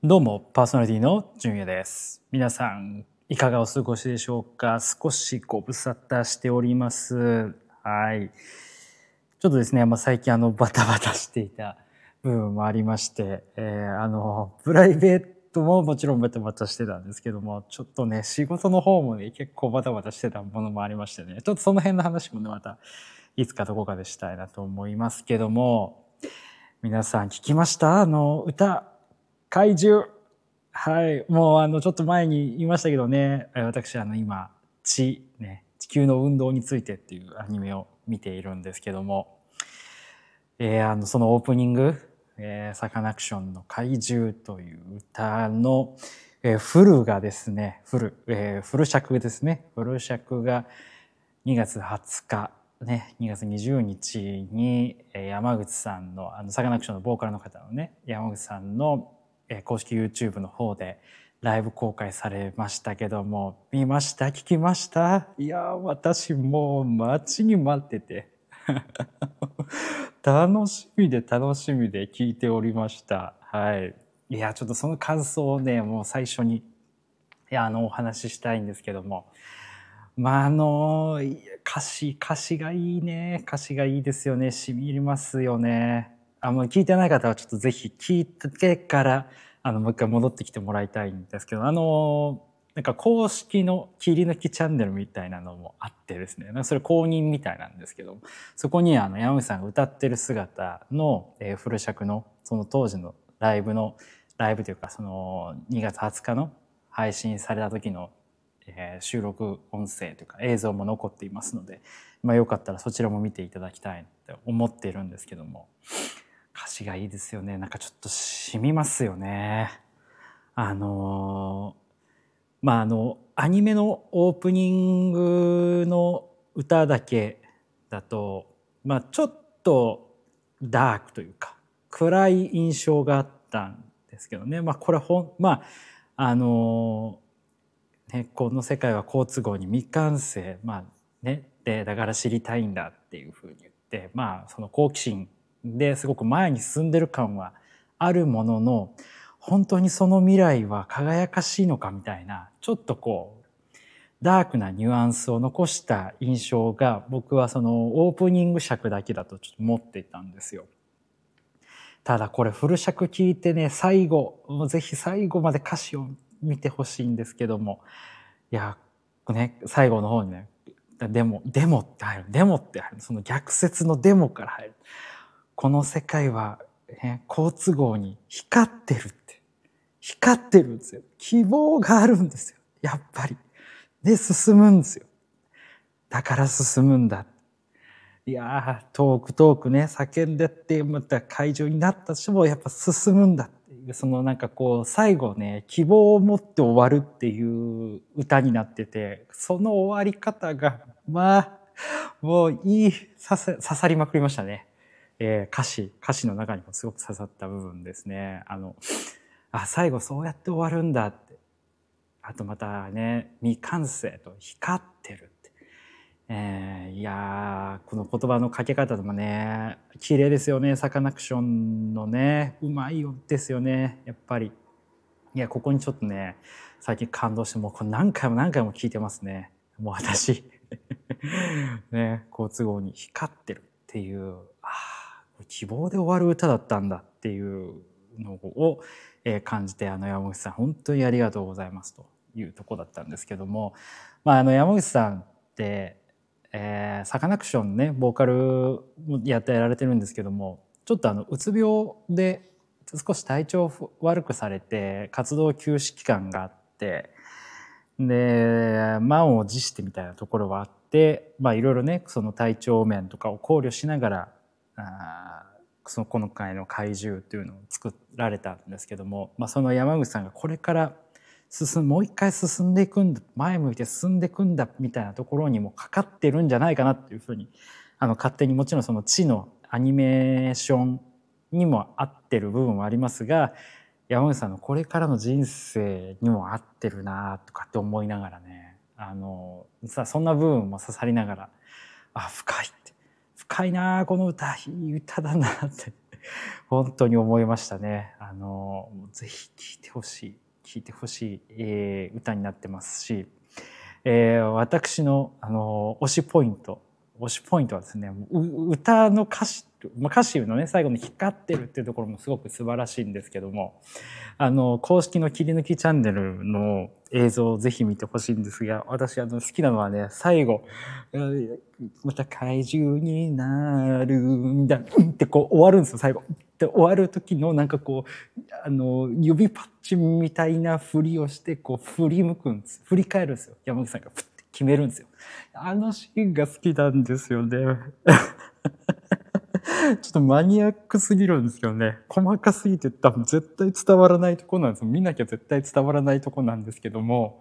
どうも、パーソナリティの純也です。皆さん、いかがお過ごしでしょうか。少しご無沙汰しております。はい。ちょっとですね、最近バタバタしていた部分もありまして、プライベートももちろんバタバタしてたんですけども、ちょっとね、仕事の方もね、結構バタバタしてたものもありましてね、ちょっとその辺の話もね、また、いつかどこかでしたいなと思いますけども、皆さん聞きました？歌、怪獣。はい。もうちょっと前に言いましたけどね、私今、地球の運動についてっていうアニメを見ているんですけども、そのオープニング、サカナクションの怪獣という歌の、フルがですね、フル尺ですね。フル尺が2月20日、ね、2月20日に山口さんの、サカナクションのボーカルの方のね、山口さんの公式 YouTube の方でライブ公開されましたけども、見ました？聞きました？いやー、私もう待ちに待ってて楽しみで聞いておりました。はい。いや、ちょっとその感想をね、もう最初にお話ししたいんですけども、歌詞がいいね。歌詞がいいですよね。染み入りますよね。聞いてない方はちょっとぜひ聞いてから、もう一回戻ってきてもらいたいんですけど、なんか公式の切り抜きチャンネルみたいなのもあってですね、それ公認みたいなんですけど、そこに山口さんが歌ってる姿の、フル尺の、その当時のライブというか、その2月20日の配信された時の収録音声というか映像も残っていますので、よかったらそちらも見ていただきたいって思っているんですけども、歌詞がいいですよね。なんかちょっと染みますよね。アニメのオープニングの歌だけだと、ちょっとダークというか暗い印象があったんですけどね。これこの世界は好都合に未完成、でだから知りたいんだっていうふうに言って、その好奇心ですごく前に進んでる感はあるものの、本当にその未来は輝かしいのかみたいな、ちょっとダークなニュアンスを残した印象が、僕はそのオープニング尺だけだとちょっと持っていたんですよ。ただこれフル尺聞いてね、ぜひ最後まで歌詞を見てほしいんですけども、いや、最後の方にね、デモって入る。その逆説のデモから入る。この世界は、好都合に光ってるんですよ。希望があるんですよ。やっぱり。で、進むんですよ。だから進むんだ。いやー、遠くね、叫んでって、また会場になった人もやっぱ進むんだっていう、その最後ね、希望を持って終わるっていう歌になってて、その終わり方が、もう刺さりまくりましたね。歌詞の中にもすごく刺さった部分ですね。最後そうやって終わるんだって。あとまたね、未完成と光ってる。いやー、この言葉のかけ方でもね、綺麗ですよね。サカナクションのね、うまいよですよね、やっぱり。いや、ここにちょっとね、最近感動して、もうこれ何回も聞いてますね。もう私。ね、好都合に光ってるっていう、希望で終わる歌だったんだっていうのを、感じて、山口さん、本当にありがとうございますというところだったんですけども、山口さんって、サカナクションね、ボーカルもやられてるんですけども、ちょっとうつ病で少し体調を悪くされて活動休止期間があって、で満を持してみたいなところはあって、いろいろね、その体調面とかを考慮しながら今回の怪獣っていうのを作られたんですけども、その山口さんがこれからもう一回進んでいくんだ、前向いて進んでいくんだみたいなところにもかかってるんじゃないかなっていうふうに勝手に、もちろんその地のアニメーションにも合ってる部分はありますが、山口さんのこれからの人生にも合ってるなとかって思いながらね、そんな部分も刺さりながら、深いなこの歌、いい歌だなって本当に思いましたね。ぜひ聴いてほしい、歌になってますし、私の、推しポイントはですね、歌の歌詞のね、最後に光ってるっていうところもすごく素晴らしいんですけども、公式の切り抜きチャンネルの映像をぜひ見てほしいんですが、私好きなのはね、最後、また怪獣になるみたいな、ってこう終わるんですよ、最後。で、終わる時のなんかこう、指パッチンみたいな振りをして、こう振り返るんですよ。山口さんがプッて決めるんですよ。あのシーンが好きなんですよね。ちょっとマニアックすぎるんですけどね。細かすぎて多分絶対伝わらないとこなんですよ。見なきゃ絶対伝わらないとこなんですけども、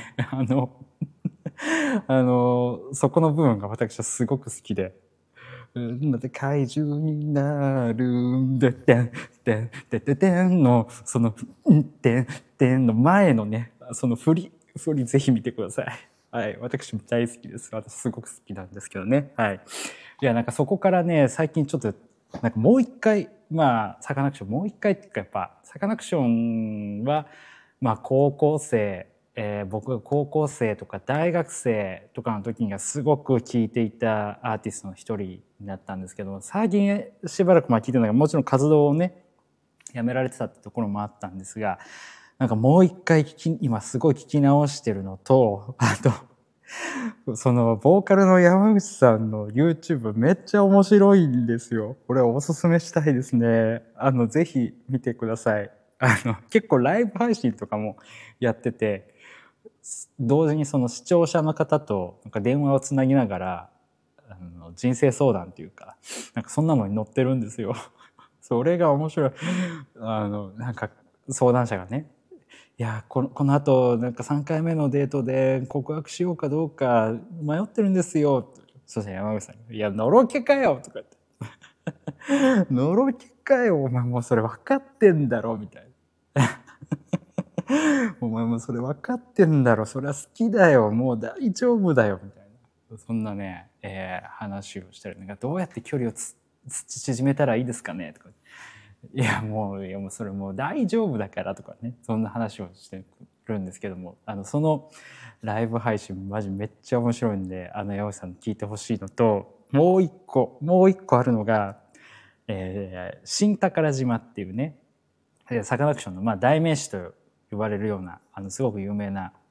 そこの部分が私はすごく好きで、また怪獣になるんで、てん、てん、てててんの、その、てん、てんの前のね、その振りぜひ見てください。はい。私も大好きです。私すごく好きなんですけどね。はい。いや、なんかそこからね、最近ちょっと、なんかもう一回、サカナクション、もう一回っていうかやっぱ、サカナクションは、高校生、僕が高校生とか大学生とかの時にはすごく聴いていたアーティストの一人になったんですけど、最近しばらく聴いてないが、もちろん活動をね、やめられてたってところもあったんですが、なんかもう一回今すごい聞き直してるのと、あと、そのボーカルの山口さんの YouTube めっちゃ面白いんですよ。これおすすめしたいですね。ぜひ見てください。結構ライブ配信とかもやってて、同時にその視聴者の方となんか電話をつなぎながら、人生相談っていうか、なんかそんなのに載ってるんですよ。それが面白い。なんか相談者がね、いや、この後、なんか3回目のデートで告白しようかどうか迷ってるんですよ。そしたら山口さんが、いや、のろけかよとか言って。のろけかよ、お前もうそれ分かってんだろ、みたいな。お前もそれ分かってんだろ、それは好きだよ、もう大丈夫だよ、みたいな。そんなね、話をしたり、なんかどうやって距離を縮めたらいいですかねとか。いやもうそれもう大丈夫だからとかね、そんな話をしてるんですけども、そのライブ配信マジめっちゃ面白いんで、山口さんに聞いてほしいのと、もう一個あるのが、新宝島っていうね、サカナクションの代名詞と呼ばれるような、すごく有名な、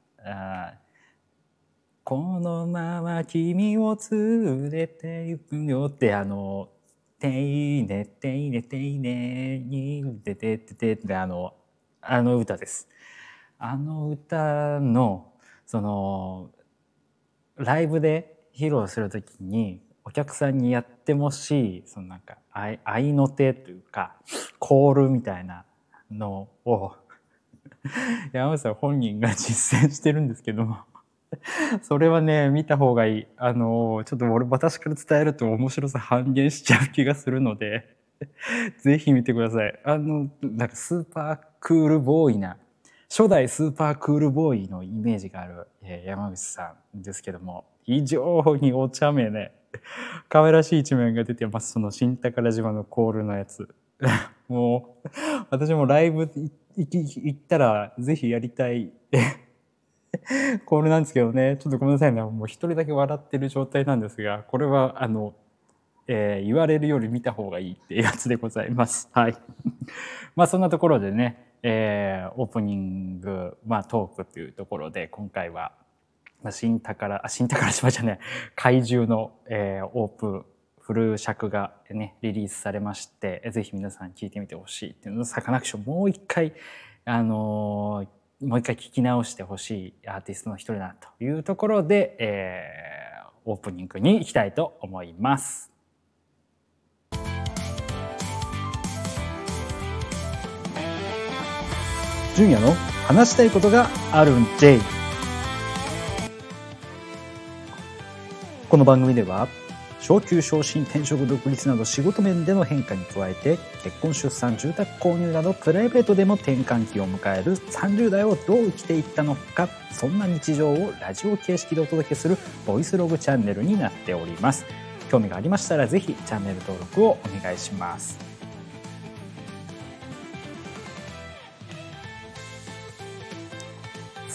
このまま君を連れて行くよって、ていねていねていねにててててってあの歌です。あの歌のそのライブで披露するときにお客さんにやってほしいそのなんか合いの手というかコールみたいなのを山口さん本人が実践してるんですけども。それはね、見た方がいい。ちょっと私から伝えると面白さ半減しちゃう気がするので、ぜひ見てください。なんかスーパークールボーイな、初代スーパークールボーイのイメージがある、山口さんですけども、非常にお茶目ね、可愛らしい一面が出てます。その新宝島のコールのやつ。もう、私もライブ行ったらぜひやりたい。コールなんですけどね、ちょっとごめんなさいね、もう一人だけ笑ってる状態なんですが、これは言われるより見た方がいいっていうやつでございます。はい。そんなところでね、オープニング、トークっていうところで、今回は、新宝島じゃない、怪獣の、オープン、フル尺がね、リリースされまして、ぜひ皆さん聞いてみてほしいっていうのを、サカナクションもう一回、もう一回聞き直してほしいアーティストの一人だというところで、オープニングに行きたいと思います。純也の話したいことがあるんJ。この番組では昇給昇進転職独立など仕事面での変化に加えて結婚出産住宅購入などプライベートでも転換期を迎える30代をどう生きていったのか、そんな日常をラジオ形式でお届けするボイスログチャンネルになっております。興味がありましたらぜひチャンネル登録をお願いします。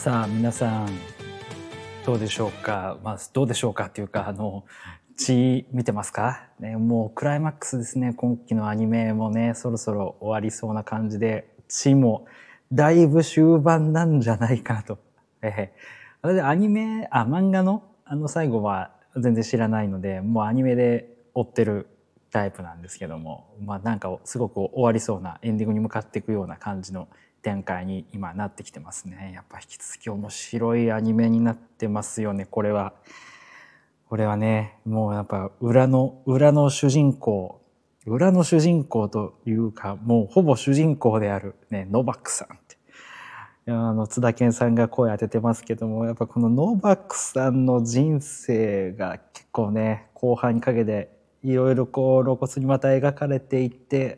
さあ皆さんどうでしょうか。どうでしょうかっていうか血見てますか、ね、もうクライマックスですね。今期のアニメもねそろそろ終わりそうな感じで、血もだいぶ終盤なんじゃないかなと。あれで漫画の最後は全然知らないので、もうアニメで追ってるタイプなんですけども、なんかすごく終わりそうなエンディングに向かっていくような感じの展開に今なってきてますね。やっぱ引き続き面白いアニメになってますよね。これはね、もうやっぱ裏の主人公というか、もうほぼ主人公であるね、ノバックさんって、津田健さんが声当ててますけども、やっぱこのノバックさんの人生が結構ね、後半にかけていろいろこう露骨にまた描かれていって、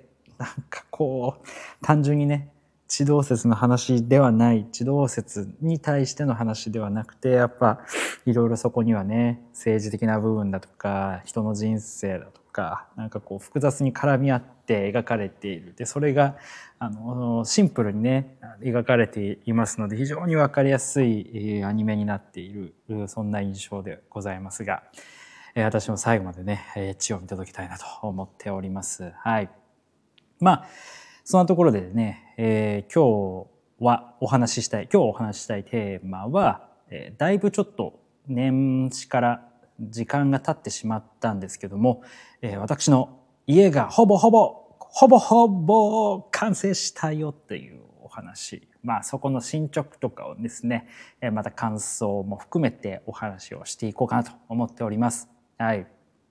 なんかこう単純にね、地動説の話ではない、地動説に対しての話ではなくて、やっぱいろいろそこにはね、政治的な部分だとか人の人生だとか、なんかこう複雑に絡み合って描かれている。でそれがシンプルにね描かれていますので、非常に分かりやすいアニメになっている、そんな印象でございますが、私も最後までね血を見届けたいなと思っております。はい。そんなところでね、今日お話ししたいテーマは、だいぶちょっと年始から時間が経ってしまったんですけども、私の家がほぼ完成したよっていうお話、そこの進捗とかをですね、また感想も含めてお話をしていこうかなと思っております。はい。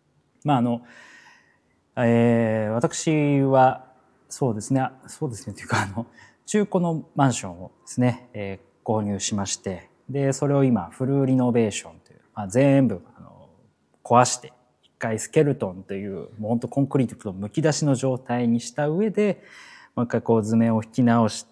私はそうですねというか中古のマンションをですね、購入しまして、でそれを今フルリノベーションという、全部壊して一回スケルトンというもうほんとコンクリートのむき出しの状態にした上で、もう一回こう図面を引き直して、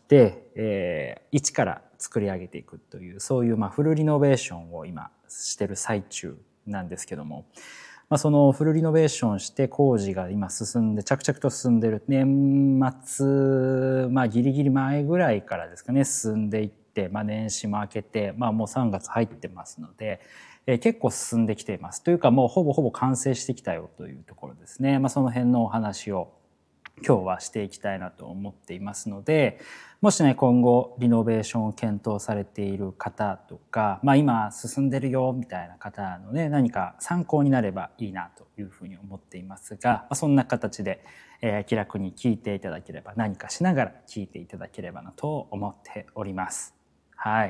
一から作り上げていくという、そういうフルリノベーションを今してる最中なんですけども、そのフルリノベーションして工事が今着々と進んでる。年末ギリギリ前ぐらいからですかね、進んでいって、年始も明けて、もう3月入ってますので、結構進んできています。というかもうほぼ完成してきたよというところですね。その辺のお話を今日はしていきたいなと思っていますので、もしね今後リノベーションを検討されている方とか、今進んでるよみたいな方のね、何か参考になればいいなというふうに思っていますが、そんな形で、気楽に聞いていただければ、何かしながら聞いていただければなと思っております。はい。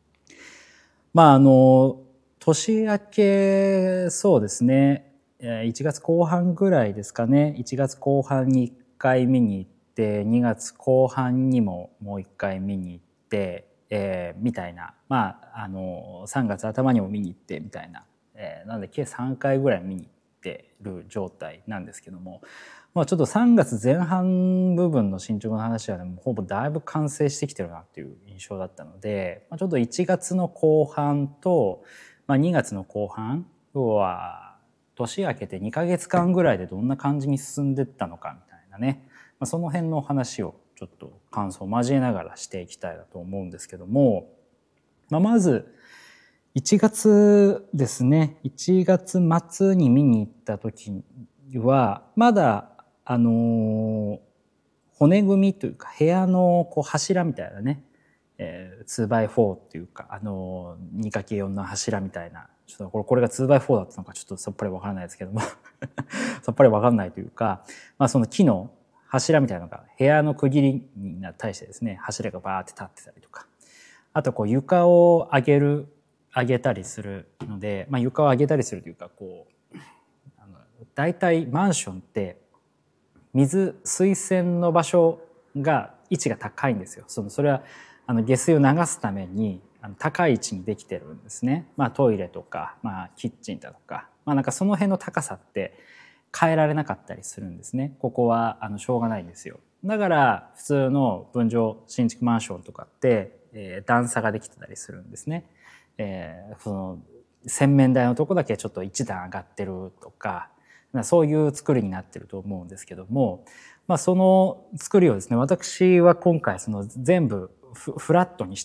年明けそうですね、1月後半ぐらいですかね。1月後半に1回見に行って、2月後半にももう1回見に行って、みたいな、3月頭にも見に行ってみたいな、なので計3回ぐらい見に行ってる状態なんですけども、ちょっと3月前半部分の進捗の話はね、もうほぼだいぶ完成してきてるなっていう印象だったので、ちょっと1月の後半と、2月の後半、要は年明けて2ヶ月間ぐらいでどんな感じに進んでったのかみたいなね、その辺の話をちょっと感想を交えながらしていきたいなと思うんですけども、まず1月ですね。1月末に見に行った時はまだ骨組みというか部屋のこう柱みたいなね、2x4 っていうか2×4 の柱みたいな、ちょっとこれが 2x4 だったのかちょっとさっぱりわからないですけどもさっぱりわかんないというか、その木の柱みたいなのが部屋の区切りに対してですね、柱がバーって立ってたりとか、あとこう床を上げたりするので、床を上げたりするというか、こうだいたいマンションって水洗の場所が位置が高いんですよ。それは下水を流すために高い位置にできてるんですね。トイレとか、キッチンだとか、なんかその辺の高さって変えられなかったりするんですね。ここはしょうがないんですよ。だから普通の分譲新築マンションとかって、段差ができてたりするんですね。その洗面台のとこだけちょっと一段上がってるとか、そういう作りになってると思うんですけども、その作りをですね、私は今回全部フラットにしたかっ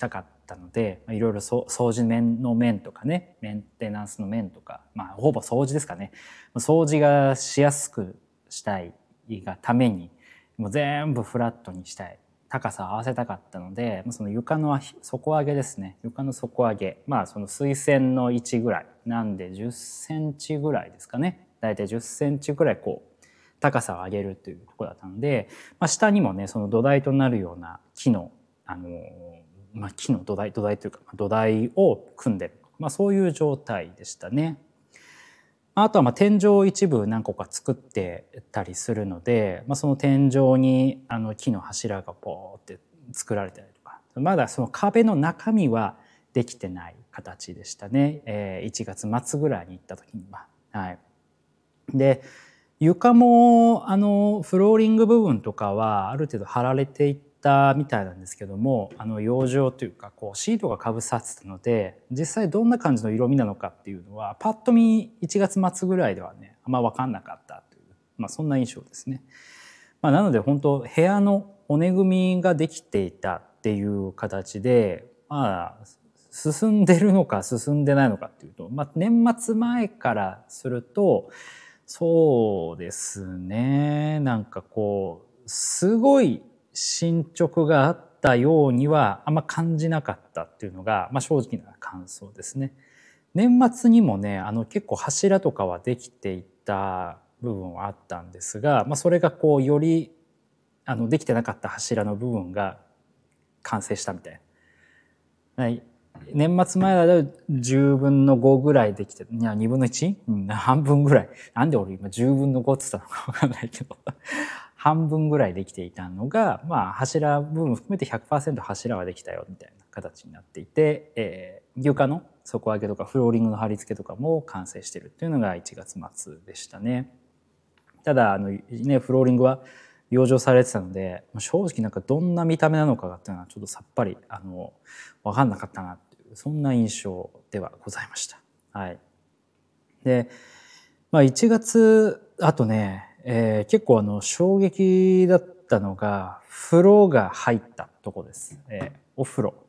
ったので、いろいろ掃除の面とかね、メンテナンスの面とか、ほぼ掃除ですかね。掃除がしやすくしたいがために、もう全部フラットにしたい。高さを合わせたかったので、その床の底上げですね。床の底上げ。その水栓の位置ぐらい。なんで10センチぐらいですかね。だいたい10センチぐらい高さを上げるというところだったので、下にもね、その土台となるような木の、木の土台というか、土台を組んでる。そういう状態でしたね。あとは天井を一部何個か作ってたりするので、その天井に木の柱がポーって作られたりとか、まだその壁の中身はできてない形でしたね。1月末ぐらいに行った時には。はい。で、床もフローリング部分とかはある程度貼られていったみたいなんですけども、養生というかシートがかぶさってたので、実際どんな感じの色味なのかっていうのはパッと見1月末ぐらいではねあんま分かんなかったという、そんな印象ですね。なので本当部屋の骨組みができていたっていう形で、進んでるのか進んでないのかっていうと、年末前からするとそうですね。すごい進捗があったようにはあんま感じなかったっていうのが、正直な感想ですね。年末にもね、結構柱とかはできていた部分はあったんですが、それがよりできてなかった柱の部分が完成したみたいな。はい。年末前だと10分の5ぐらいできて、2分の 1？ 半分ぐらい。なんで俺今10分の5って言ったのかわかんないけど、半分ぐらいできていたのが、柱部分含めて 100% 柱はできたよみたいな形になっていて、床の底上げとかフローリングの貼り付けとかも完成しているというのが1月末でしたね。ただフローリングは養生されてたので、正直どんな見た目なのかっていうのはちょっとさっぱり分かんなかったなっていう、そんな印象ではございました。はい。で、1月あとね、結構衝撃だったのが風呂が入ったとこです。お風呂、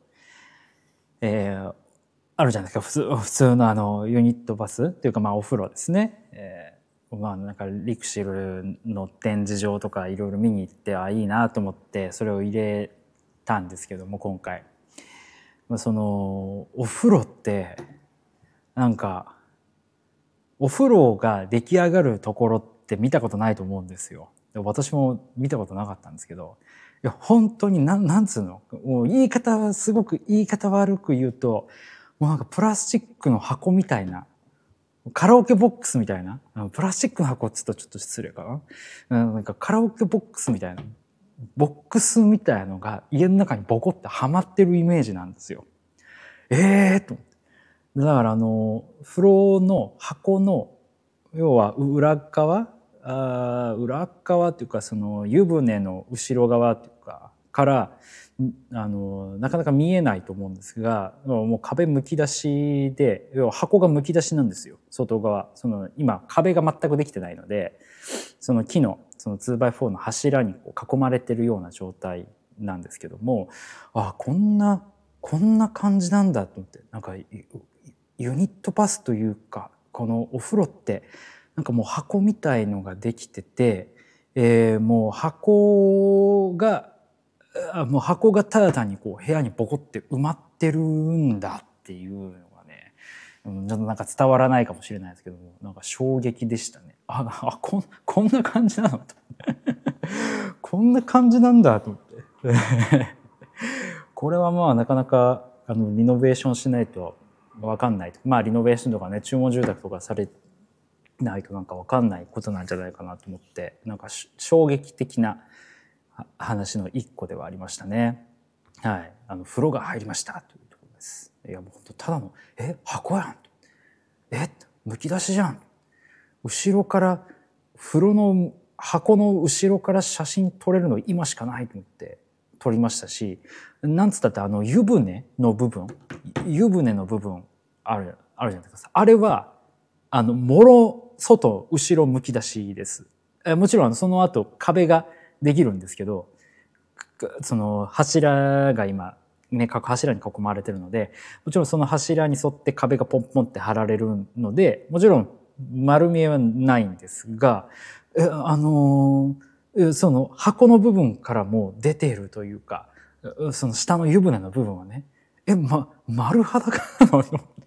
あるじゃないですか、普通のユニットバスっていうかお風呂ですね。リクシルの展示場とかいろいろ見に行っていいなと思ってそれを入れたんですけども、今回そのお風呂ってお風呂が出来上がるところって見たことないと思うんですよ。私も見たことなかったんですけど、いや本当になんつうの、もうすごく言い方悪く言うと、もうプラスチックの箱みたいな、カラオケボックスみたいな、プラスチックの箱っつうとちょっと失礼かな。カラオケボックスみたいな、ボックスみたいなのが家の中にボコってはまってるイメージなんですよ。と思って。だから風呂の箱の、要は裏側っていうか、その湯船の後ろ側っていうか、からなかなか見えないと思うんですが、もう壁むき出しで、要は箱がむき出しなんですよ、外側。今壁が全くできてないので、その木のその 2x4 の柱に囲まれてるような状態なんですけども、こんな感じなんだと思って、ユニットバスというか、このお風呂ってもう箱みたいのができてて、もう箱がただ単に部屋にボコって埋まってるんだっていうのがね、ちょっと伝わらないかもしれないですけども、衝撃でしたね。こんな感じなのとこんな感じなんだと思ってこれはなかなかリノベーションしないと分かんない。リノベーションとかね、注文住宅とかされないと分かんないことなんじゃないかなと思って、衝撃的な話の一個ではありましたね。はい、風呂が入りましたというところです。いやもう本当ただの箱やん、むき出しじゃん、後ろから風呂の箱の後ろから写真撮れるの今しかないと思って撮りましたし、なんつったって湯船の部分あるじゃないですか。あれはもろ外後ろむき出しです。もちろんその後壁ができるんですけど、その柱が今ね、各柱に囲まれてるので、もちろんその柱に沿って壁がポンポンって張られるので、もちろん丸見えはないんですが、その箱の部分からも出ているというか、その下の湯船の部分はね、丸裸なの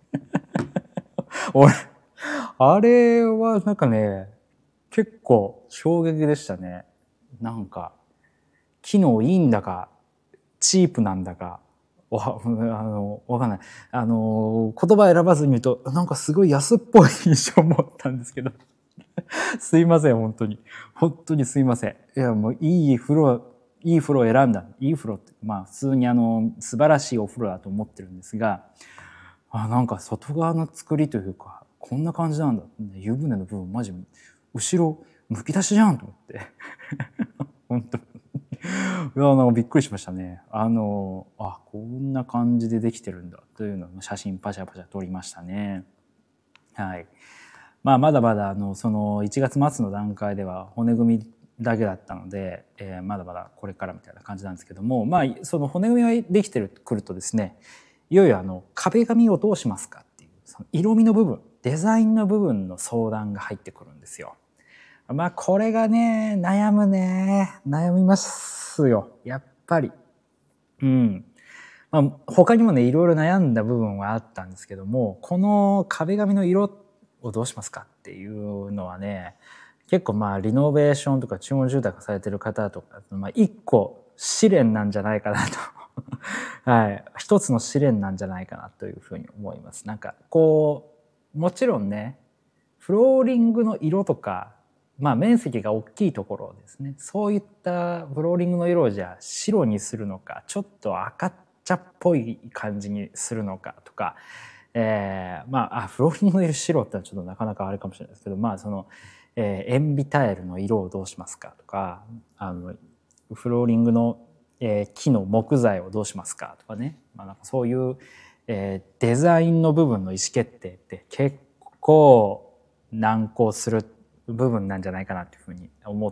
俺、あれはなんかね、結構衝撃でしたね。なんか、機能いいんだか、チープなんだか、わかんない。言葉選ばずに言うと、なんかすごい安っぽい印象を持ったんですけど。すいません、本当に。本当にすいません。いや、もういい風呂を選んだ。いい風呂って、まあ普通に素晴らしいお風呂だと思ってるんですが、なんか外側の作りというか、こんな感じなんだ。湯船の部分、マジ、後ろ、むき出しじゃんと思って。本当。いや、なんかびっくりしましたね。こんな感じでできてるんだというのを写真パシャパシャ撮りましたね。はい。まあ、まだまだその1月末の段階では骨組みだけだったので、まだまだこれからみたいな感じなんですけども、まあ、その骨組みができてくるとですね、いよいよ壁紙をどうしますかっていう、その色味の部分、デザインの部分の相談が入ってくるんですよ。まあ、これがね、悩みますよ。やっぱり。うん。まあ、他にもね、いろいろ悩んだ部分はあったんですけども、この壁紙の色をどうしますかっていうのはね、結構まあ、リノベーションとか注文住宅されてる方とか、まあ、一個試練なんじゃないかなと。はい。一つの試練なんじゃないかなというふうに思います。なんか、もちろんね、フローリングの色とか、まあ面積が大きいところですね。そういったフローリングの色をじゃあ白にするのか、ちょっと赤茶っぽい感じにするのかとか、フローリングの色白ってのはちょっとなかなかあれかもしれないですけど、まあ塩ビタイルの色をどうしますかとか、フローリングの、木の木材をどうしますかとかね、なんかそういう、デザインの部分の意思決定って結構難航する部分なんじゃないかなというふうに思って、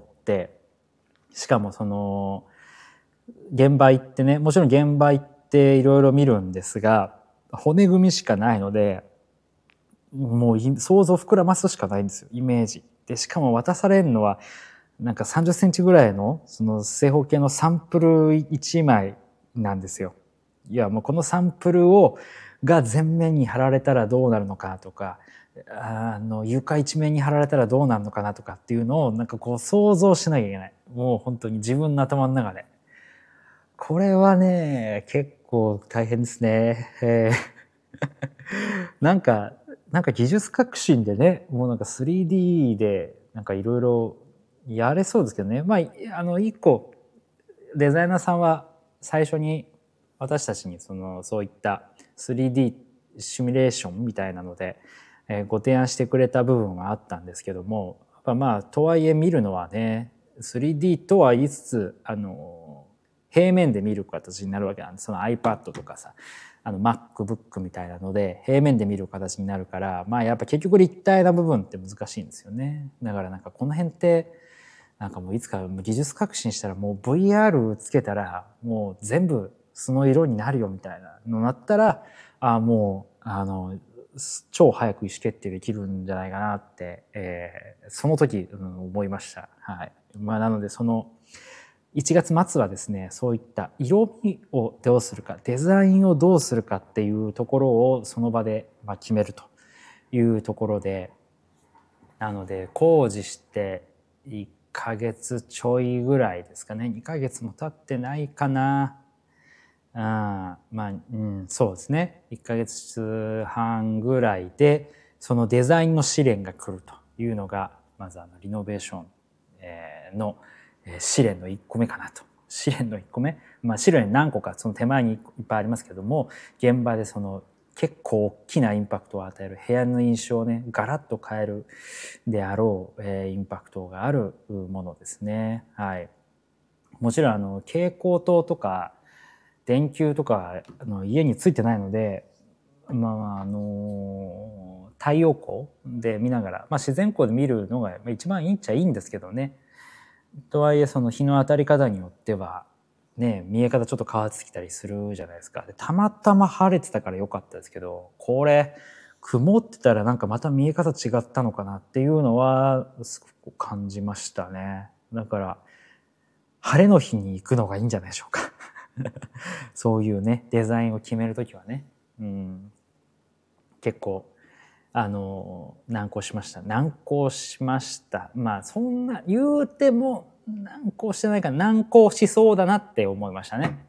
しかも現場行ってね、もちろん現場行っていろいろ見るんですが、骨組みしかないので、もう想像膨らますしかないんですよ、イメージ。で、しかも渡されるのは、なんか30センチぐらいの、その正方形のサンプル1枚なんですよ。いや、もうこのサンプルが全面に貼られたらどうなるのかとか、床一面に貼られたらどうなるのかなとかっていうのをなんか想像しなきゃいけない。もう本当に自分の頭の中で。これはね、結構大変ですね。なんか技術革新でね、もうなんか 3D でなんかいろいろやれそうですけどね。まあ、一個デザイナーさんは最初に私たちにそういった 3D シミュレーションみたいなので、ご提案してくれた部分はあったんですけども、まあとはいえ見るのはね 3D とは言いつつ平面で見る形になるわけなんです。その iPad とかさMacBook みたいなので平面で見る形になるから、まあやっぱ結局立体な部分って難しいんですよね。だからなんかこの辺ってなんかもういつか技術革新したらもう VR つけたらもう全部その色になるよみたいなのなったらもう超早く意思決定できるんじゃないかなって、その時、思いました。はい。まあなので1月末はですね、そういった色味をどうするか、デザインをどうするかっていうところをその場で決めるというところで、なので工事して1ヶ月ちょいぐらいですかね。2ヶ月も経ってないかな。そうですね。1ヶ月半ぐらいで、そのデザインの試練が来るというのが、まずリノベーションの試練の1個目かなと。試練の1個目。試練何個かその手前にいっぱいありますけども、現場で結構大きなインパクトを与える部屋の印象をね、ガラッと変えるであろう、インパクトがあるものですね。はい。もちろん蛍光灯とか電球とか家についてないので、太陽光で見ながら、自然光で見るのが一番いいっちゃいいんですけどね。とはいえ日の当たり方によってはね、見え方ちょっと変わってきたりするじゃないですか。でたまたま晴れてたから良かったですけど、これ曇ってたらなんかまた見え方違ったのかなっていうのはすごく感じましたね。だから晴れの日に行くのがいいんじゃないでしょうか。そういうねデザインを決めるときはね、結構難航しました。まあそんな言うても難航してないから難航しそうだなって思いましたね。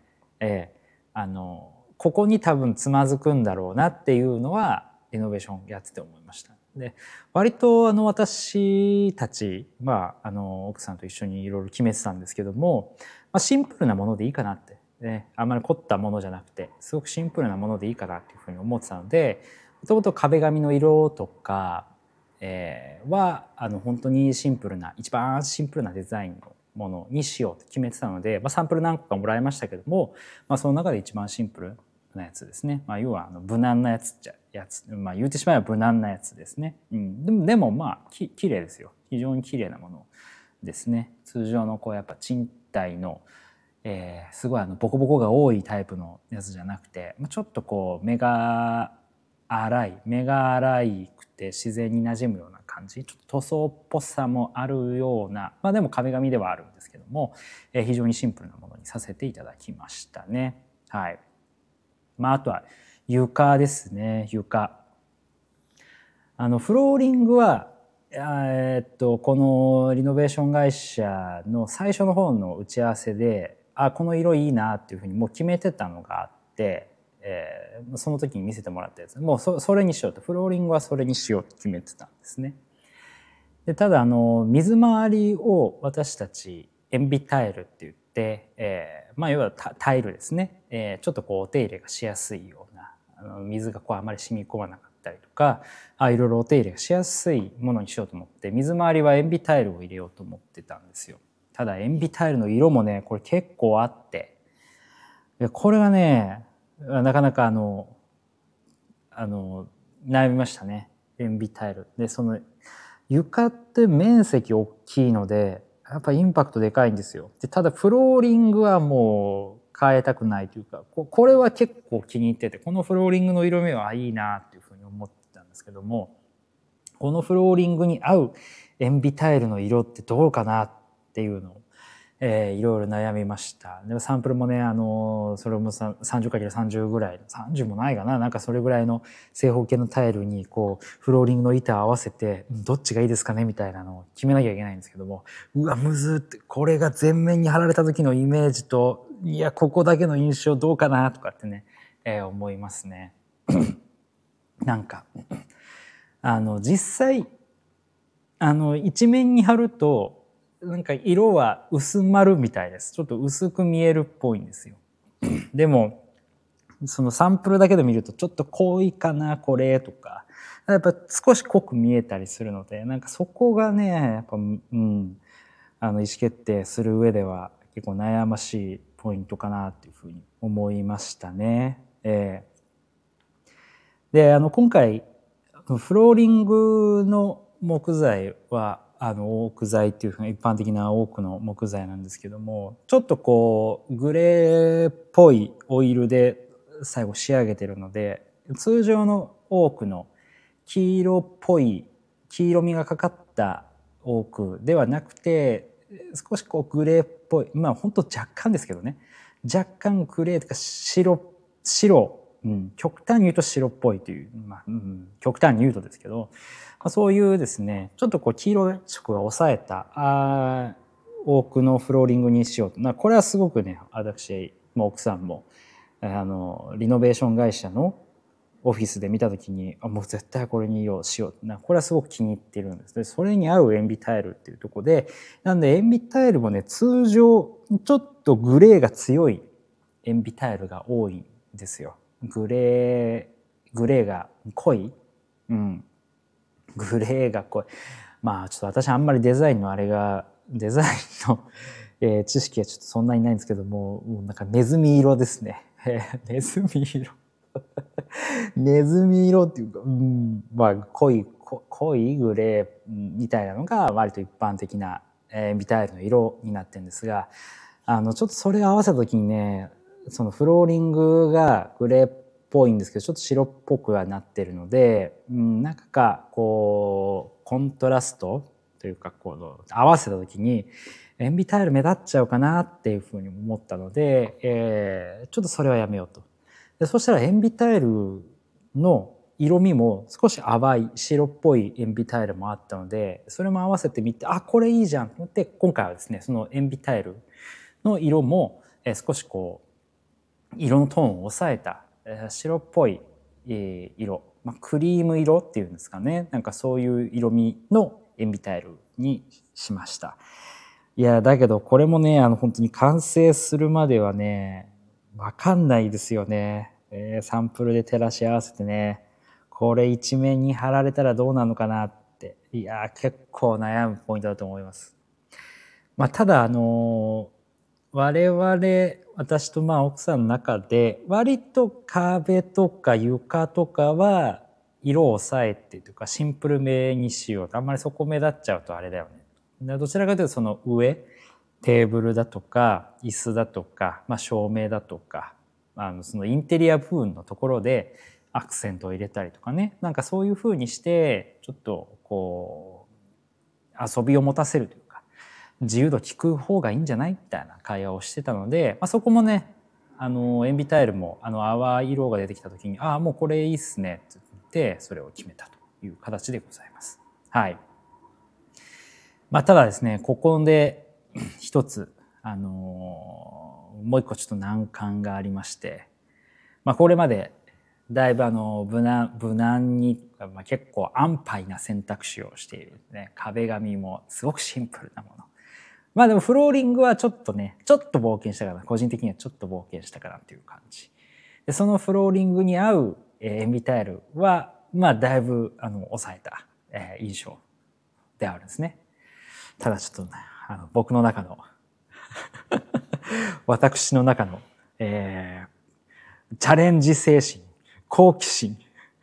ここに多分つまずくんだろうなっていうのはリノベーションやってて思いました。で割と私たち、奥さんと一緒にいろいろ決めてたんですけども、シンプルなものでいいかなって、ね、あんまり凝ったものじゃなくてすごくシンプルなものでいいかなっていうふうに思ってたので、もともと壁紙の色とか、は本当にシンプルな一番シンプルなデザインのものにしようと決めてたので、サンプル何個かもらいましたけども、その中で一番シンプルなやつですね。要は無難なやつ言ってしまえば無難なやつですね。でも綺麗ですよ。非常に綺麗なものですね。通常のやっぱ賃貸のすごいボコボコが多いタイプのやつじゃなくて、ちょっと目が粗くて自然に馴染むような感じ、ちょっと塗装っぽさもあるような、でも壁紙ではあるんですけども、非常にシンプルなものにさせていただきましたね。はい。あとは床ですね。床。フローリングはこのリノベーション会社の最初の方の打ち合わせでこの色いいなっていうふうにもう決めてたのがあって、その時に見せてもらったやつもうそれにしようと、フローリングはそれにしようと決めてたんですね。でただ水回りを私たち塩ビタイルって言って、要はタイルですね、ちょっとお手入れがしやすいような水があまり染み込まなかったりとかいろいろお手入れがしやすいものにしようと思って水回りは塩ビタイルを入れようと思ってたんですよ。ただ塩ビタイルの色もねこれ結構あって、これはねなかなか悩みましたね。塩ビタイルで床って面積大きいのでやっぱインパクトでかいんですよ。でただフローリングはもう変えたくないというか、これは結構気に入ってて、このフローリングの色味はいいなっていうふうに思ってたんですけども、このフローリングに合う塩ビタイルの色ってどうかなっていうのをいろいろ悩みました。でもサンプルもねそれも 30×30 ぐらい、30もないかな、なんかそれぐらいの正方形のタイルにフローリングの板を合わせてどっちがいいですかねみたいなのを決めなきゃいけないんですけども、うわむずって、これが全面に貼られた時のイメージといやここだけの印象どうかなとかってね、思いますね。なんか実際一面に貼るとなんか色は薄まるみたいです。ちょっと薄く見えるっぽいんですよ。でもそのサンプルだけで見るとちょっと濃いかなこれとか、やっぱ少し濃く見えたりするので、なんかそこがねやっぱ意思決定する上では結構悩ましいポイントかなっていうふうに思いましたね。で今回フローリングの木材はオーク材っていうふうな一般的なオークの木材なんですけども、ちょっとグレーっぽいオイルで最後仕上げてるので、通常のオークの黄色っぽい黄色みがかかったオークではなくて、少しグレーっぽい、本当若干ですけどね、若干グレーとか白、極端に言うと白っぽいという、極端に言うとですけど、そういうですねちょっと黄色色が抑えたオークのフローリングにしようと。これはすごくね私も奥さんもリノベーション会社のオフィスで見た時にもう絶対これにしよう、これはすごく気に入っているんです。でそれに合う塩ビタイルっていうところで、なんで塩ビタイルもね通常ちょっとグレーが強い塩ビタイルが多いんですよ。グレーが濃い、グレーが濃い。ちょっと私あんまりデザインの知識はちょっとそんなにないんですけども、なんかネズミ色ですね。ネズミ色ネズミ色っていうか、濃いグレーみたいなのが割と一般的なビタイルの色になってるんですが、 ちょっとそれを合わせた時にね、そのフローリングがグレーっぽいんですけど、ちょっと白っぽくはなってるので、なんかこうコントラストというか、この合わせた時に塩ビタイル目立っちゃうかなっていうふうに思ったので、ちょっとそれはやめようと。でそしたら塩ビタイルの色味も少し淡い白っぽい塩ビタイルもあったので、それも合わせてみて、あ、これいいじゃんと思って、今回はですね、その塩ビタイルの色も少しこう色のトーンを抑えた白っぽい色、クリーム色っていうんですかね、なんかそういう色味の塩ビタイルにしました。いやだけどこれもね、本当に完成するまではね分かんないですよね。サンプルで照らし合わせてね、これ一面に貼られたらどうなるのかなって、いや結構悩むポイントだと思います。ただ我々、私と奥さんの中で割と壁とか床とかは色を抑えてというかシンプルめにしようと。あんまりそこ目立っちゃうとあれだよね。どちらかというとその上、テーブルだとか椅子だとか、照明だとか、そのインテリア部分のところでアクセントを入れたりとかね、なんかそういうふうにしてちょっとこう遊びを持たせるというか、自由度聞く方がいいんじゃないみたいな会話をしてたので、そこもね、塩ビタイルも淡い色が出てきた時に、もうこれいいっすねって言ってそれを決めたという形でございます。はい。ただですね、ここで一つもう一個ちょっと難関がありまして、これまでだいぶ無難に、結構安牌な選択肢をしているね。壁紙もすごくシンプルなもの。でもフローリングはちょっとね、ちょっと冒険したかな。個人的にはちょっと冒険したかなっていう感じ。で、そのフローリングに合う塩ビタイルは、だいぶ抑えた印象であるんですね。ただちょっとね、僕の中の私の中の、チャレンジ精神、好奇心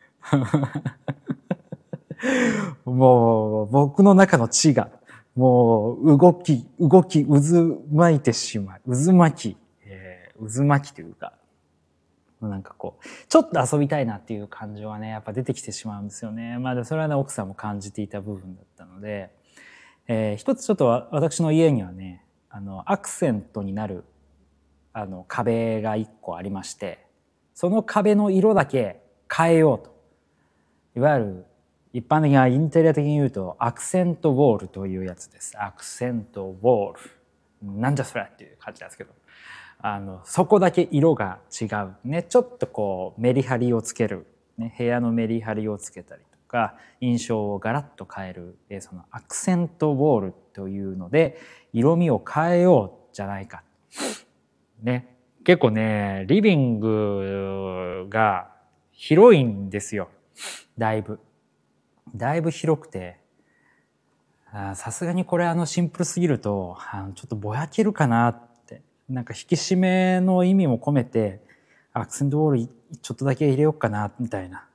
もう僕の中の血がもう動き渦巻いてしまう、渦巻きというか、なんかこうちょっと遊びたいなっていう感情はねやっぱ出てきてしまうんですよね。でそれはね奥さんも感じていた部分だったので、一つちょっと私の家にはねアクセントになる壁が一個ありまして、その壁の色だけ変えようと。いわゆる一般的なインテリア的に言うとアクセントウォールというやつです。アクセントウォール。なんじゃそりゃっていう感じなんですけど、そこだけ色が違う。ね、ちょっとこうメリハリをつける。ね、部屋のメリハリをつけたりとか、印象をガラッと変える。そのアクセントウォールというので、色味を変えようじゃないか。ね。結構ね、リビングが広いんですよ。だいぶ広くて、さすがにこれシンプルすぎるとちょっとぼやけるかなって、なんか引き締めの意味も込めてアクセントウォールちょっとだけ入れようかなみたいな、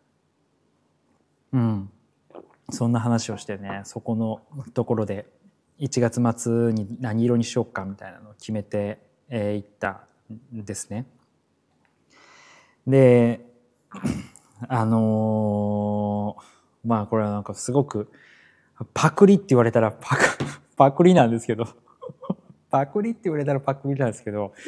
そんな話をしてね、そこのところで1月末に何色にしようかみたいなのを決めていったんですね。でこれはなんかすごくパクリって言われたらパクリなんですけどパクリって言われたらパクリなんですけど、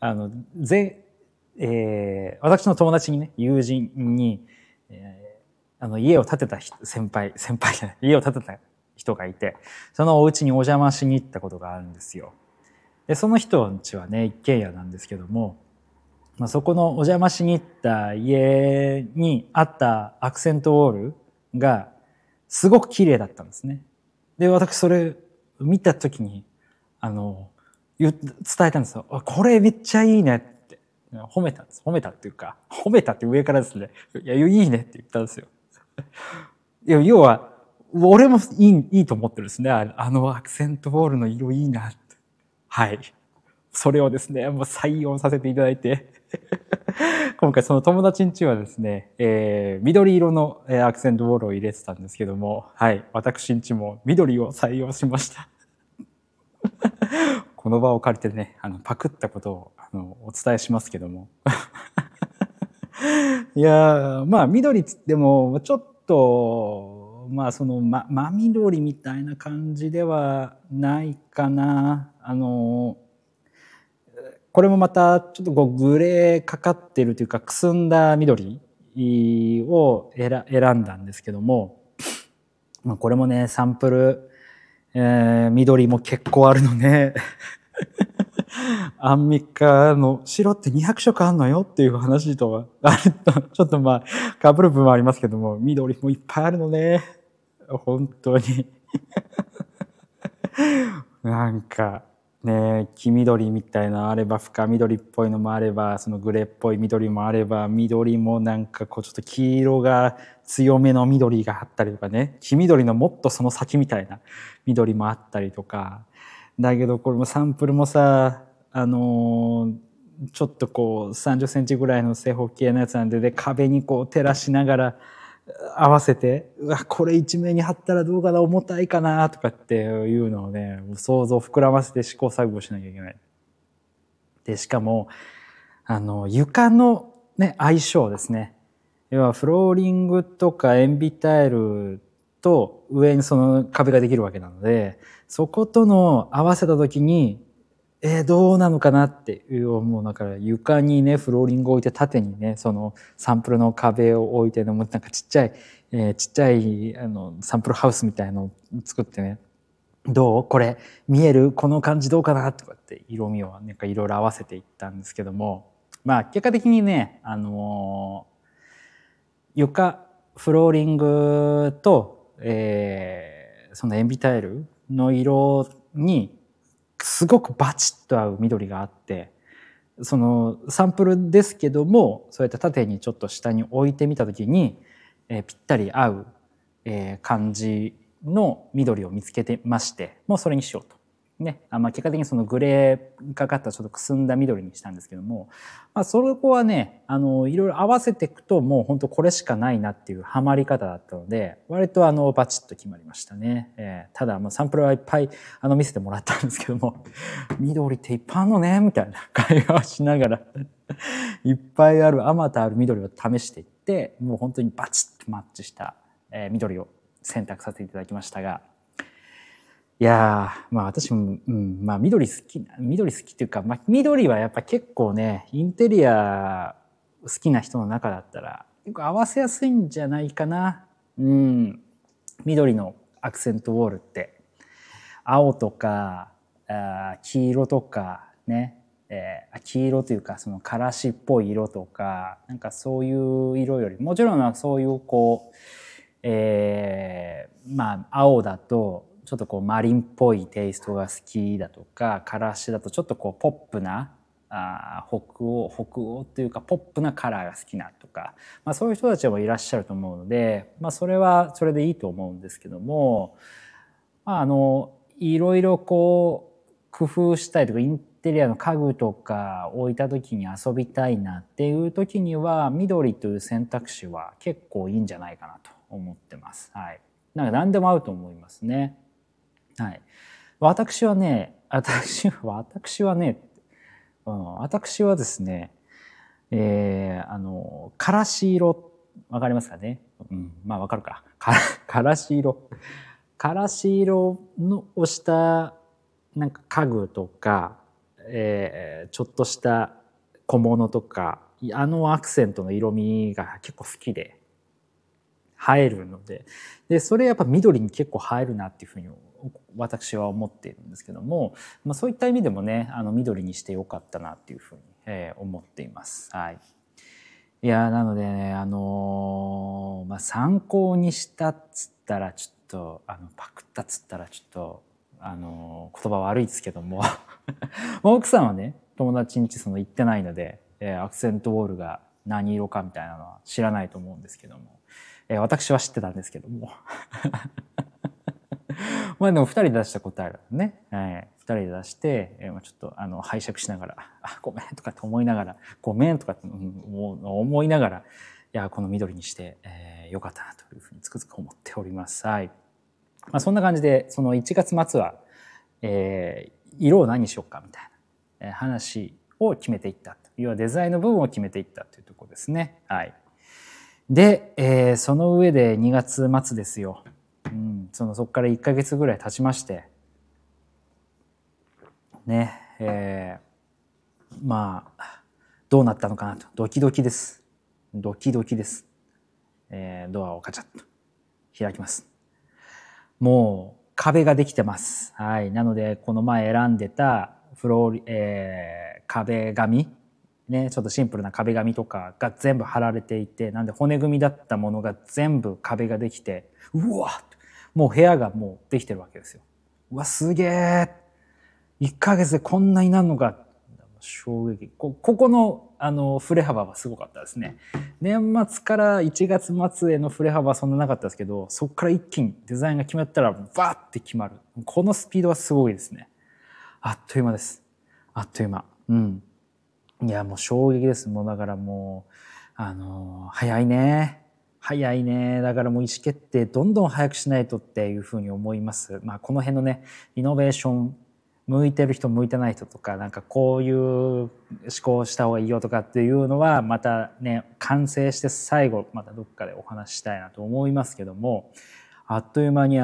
私の友達にね、友人に、家を建てた先輩じゃない、家を建てた人がいて、そのお家にお邪魔しに行ったことがあるんですよ。でその人ん家はね一軒家なんですけども、そこのお邪魔しに行った家にあったアクセントウォールがすごく綺麗だったんですね。で私それ見た時に伝えたんですよ。これめっちゃいいねって褒めたんです。褒めたっていうか、褒めたって上からですね、いやいいねって言ったんですよ。いや要は俺もいいと思ってるんですね。アクセントウォールの色いいなって。はい。それをですね、もう採用させていただいて今回その友達ん家はですね、緑色のアクセントウォールを入れてたんですけども、はい、私ん家も緑を採用しましたこの場を借りてねパクったことをお伝えしますけどもいやまあ緑つってもちょっとまあその真緑みたいな感じではないかな。これもまたちょっとこうグレーかかってるというかくすんだ緑を選んだんですけども、まあ、これもねサンプル、緑も結構あるのねアンミカの白って200色あんのよっていう話とはあるとちょっとまあ被る部分もありますけども、緑もいっぱいあるのね本当になんかね黄緑みたいなのあれば深緑っぽいのもあればそのグレーっぽい緑もあれば、緑もなんかこうちょっと黄色が強めの緑があったりとかね、黄緑のもっとその先みたいな緑もあったりとか、だけどこれもサンプルもさちょっとこう30センチぐらいの正方形のやつなんで、壁にこう照らしながら合わせて、うわこれ一面に貼ったらどうかな、重たいかなとかっていうのをね想像膨らませて試行錯誤しなきゃいけない。でしかも床のね相性ですね。要はフローリングとか塩ビタイルと上にその壁ができるわけなので、そことの合わせた時にどうなのかなっていう思う。だから床にねフローリングを置いて縦にねそのサンプルの壁を置いて、なんかちっちゃいサンプルハウスみたいのを作ってね、どうこれ見えるこの感じどうかなとかって色味をなんかいろいろ合わせていったんですけども、まあ結果的にね床フローリングと、その塩ビタイルの色にすごくバチッと合う緑があって、そのサンプルですけどもそうやって縦にちょっと下に置いてみた時に、ぴったり合う、感じの緑を見つけてまして、もうそれにしようと。ね、まあ、結果的にそのグレーがかったちょっとくすんだ緑にしたんですけども、まあ、そこはねいろいろ合わせていくともう本当これしかないなっていうハマり方だったので、割とバチッと決まりましたね。ただサンプルはいっぱい見せてもらったんですけども緑っていっぱいあるのねみたいな会話をしながらいっぱいあるあまたある緑を試していって、もう本当にバチッとマッチした、緑を選択させていただきましたが、いやまあ私も、まあ緑好きっていうか、まあ、緑はやっぱ結構ねインテリア好きな人の中だったら結構合わせやすいんじゃないかな。緑のアクセントウォールって青とか黄色とかね、黄色というかそのからしっぽい色とか、なんかそういう色よりもちろんそういうこう、まあ青だとちょっとこうマリンっぽいテイストが好きだとか、からしだとちょっとこうポップな北欧というかポップなカラーが好きなとか、まあ、そういう人たちもいらっしゃると思うので、まあ、それはそれでいいと思うんですけども、まあ、いろいろこう工夫したいとかインテリアの家具とか置いた時に遊びたいなっていう時には緑という選択肢は結構いいんじゃないかなと思ってます。はい、なんか何でも合うと思いますね。はい、私はですね、からし色わかりますかね。まあわかるか。からし色のをしたなんか家具とか、ちょっとした小物とかアクセントの色味が結構好きで映えるので、それやっぱ緑に結構映えるなっていうふうに私は思っているんですけども、まあ、そういった意味でもね緑にしてよかったなっていうふうに、思っています。はい、いやなのでねまあ、参考にしたっつったらちょっとパクったっつったらちょっと言葉悪いですけども奥さんはね友達ん家行ってないので、アクセントウォールが何色かみたいなのは知らないと思うんですけども、私は知ってたんですけどもまあでも2人で出した答えだね、2人で出して、ちょっと拝借しながら「あごめん」とかって思いながら「ごめん」とかって思いながら、いやこの緑にして、よかったなというふうにつくづく思っております。はい、まあ、そんな感じでその1月末は、 色を何にしようかみたいな話を決めていったと。要はデザインの部分を決めていったというところですね。はい。で、その上で2月末ですよ。そこから1ヶ月ぐらい経ちまして、ね、まあ、どうなったのかなと。ドキドキです。ドキドキです。ドアをカチャッと開きます。もう壁ができてます。はい。なので、この前選んでた壁紙、ね、ちょっとシンプルな壁紙とかが全部貼られていて、なんで骨組みだったものが全部壁ができて、うわっ、もう部屋がもうできてるわけですよ。うわ、すげえ。1ヶ月でこんなになるのか。衝撃。ここの振れ幅はすごかったですね。年末から1月末への振れ幅はそんななかったですけど、そこから一気にデザインが決まったらバーって決まる。このスピードはすごいですね。あっという間です。あっという間。いや、もう衝撃です。もうだからもう、早いね。早いね。だからもう意思決定どんどん早くしないとっていうふうに思います。まあこの辺のね、イノベーション、向いてる人向いてない人とか、なんかこういう思考した方がいいよとかっていうのはまたね、完成して最後またどっかでお話ししたいなと思いますけども、あっという間に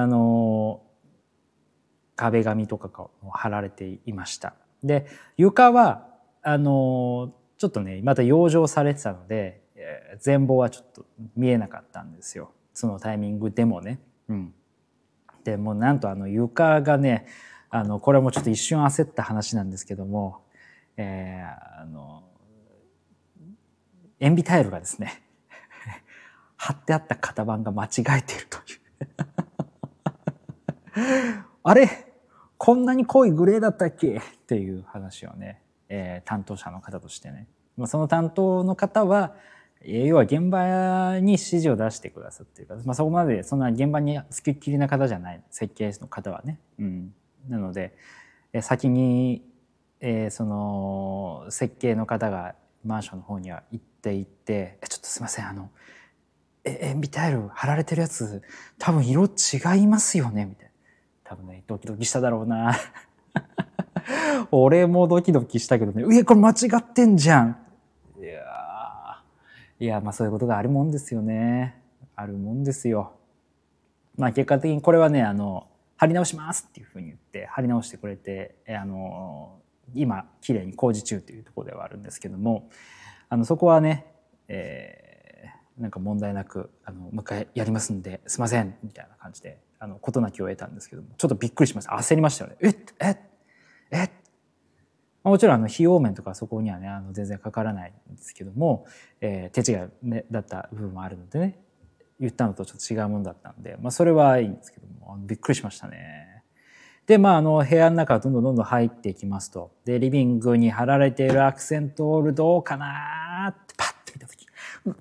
壁紙とかが貼られていました。で、床はちょっとね、また養生されてたので、全貌はちょっと見えなかったんですよ。そのタイミングでもね。で、もうなんと床がね、これもちょっと一瞬焦った話なんですけども、塩ビタイルがですね、貼ってあった型番が間違えているという。あれこんなに濃いグレーだったっけっていう話をね、担当者の方としてね。その担当の方は、要は現場に指示を出してくださっているから、そこまでそんな現場に付きっきりな方じゃない、設計士の方はね。なので、先に、その設計の方がマンションの方には行っていて、ちょっとすいません、塩ビタイル貼られてるやつ多分色違いますよねみたいな。多分ね、ドキドキしただろうな。俺もドキドキしたけどね、これ間違ってんじゃん。いや、まあそういうことがあるもんですよね。あるもんですよ。まあ結果的にこれはね、貼り直しますっていうふうに言って貼り直してくれて、今綺麗に工事中というところではあるんですけども、そこはね、なんか問題なくもう一回やりますんですいませんみたいな感じで事なきを得たんですけども、ちょっとびっくりしました。焦りましたよね。もちろん費用面とかそこにはね全然かからないんですけども、手違い、ね、だった部分もあるのでね、言ったのとちょっと違うものだったので、それはいいんですけども、びっくりしましたね。で部屋の中どんどん入っていきますと、でリビングに貼られているアクセントウォールどうかなってパッと見た時、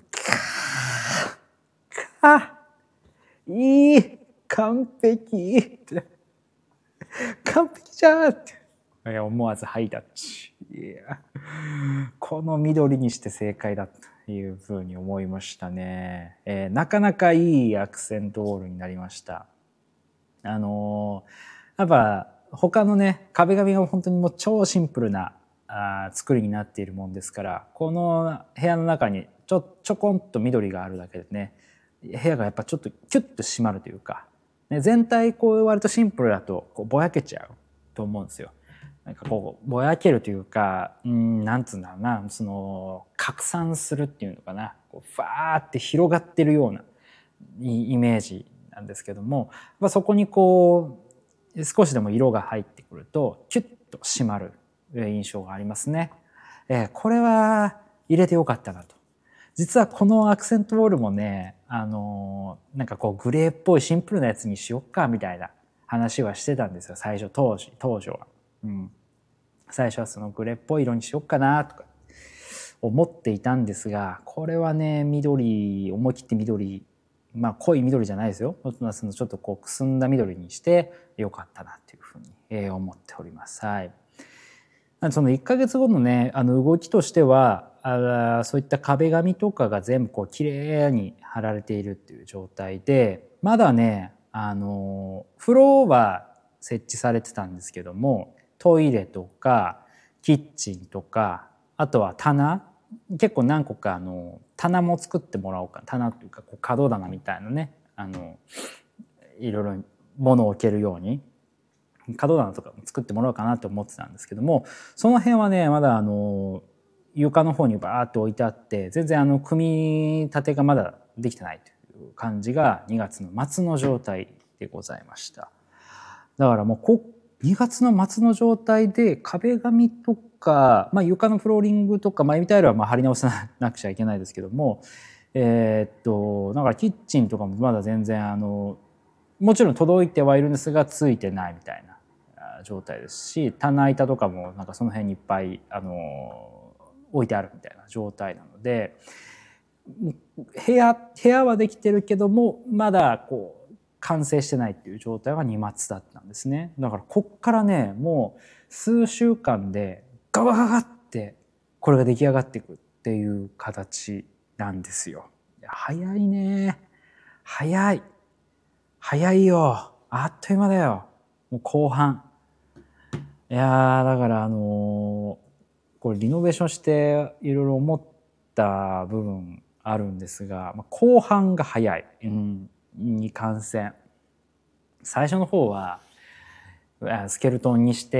いい完璧完璧じゃんって思わずハイタッチ。いや、この緑にして正解だというふうに思いましたね。なかなかいいアクセントウォールになりました。やっぱ他のね壁紙が本当にもう超シンプルな作りになっているもんですから、この部屋の中にちょこんと緑があるだけでね、部屋がやっぱちょっとキュッと締まるというか、ね、全体こう割とシンプルだとこうぼやけちゃうと思うんですよ。なんかこうぼやけるというか、なんつうんだろうな、その拡散するっていうのかな、こうファーって広がってるようなイメージなんですけども、そこにこう少しでも色が入ってくるとキュッと締まる印象がありますね。これは入れてよかったなと。実はこのアクセントウォールもね、なんかこうグレーっぽいシンプルなやつにしよっかみたいな話はしてたんですよ、最初当初は。最初はそのグレーっぽい色にしよっかなとか思っていたんですが、これはね緑、思い切って緑、濃い緑じゃないですよ、そのちょっとこうくすんだ緑にしてよかったなっていうふうに思っております。はい。その1ヶ月後のね動きとしては、そういった壁紙とかが全部こう綺麗に貼られているっていう状態で、まだねフローは設置されてたんですけども、 トイレとかキッチンとか、あとは棚、結構何個か棚も作ってもらおうか、棚というかこう角棚みたいなね、いろいろ物を置けるように角棚とかも作ってもらおうかなと思ってたんですけども、その辺はねまだ床の方にバーッと置いてあって、全然組み立てがまだできてないという感じが2月の末の状態でございました。だからもう2月の末の状態で壁紙とか、床のフローリングとか前みたいは貼り直さなくちゃいけないですけども、だからキッチンとかもまだ全然もちろん届いてはいるんですがついてないみたいな状態ですし、棚板とかもなんかその辺にいっぱい置いてあるみたいな状態なので、部屋はできてるけどもまだこう完成してないっていう状態が2月だったんですね。だからこっからねもう数週間でガガガガってこれが出来上がっていくっていう形なんですよ。早いね。早いよ。あっという間だよ。もう後半。いやだからこれリノベーションしていろいろ思った部分あるんですが、後半が早い、に感染。最初の方はスケルトンにして、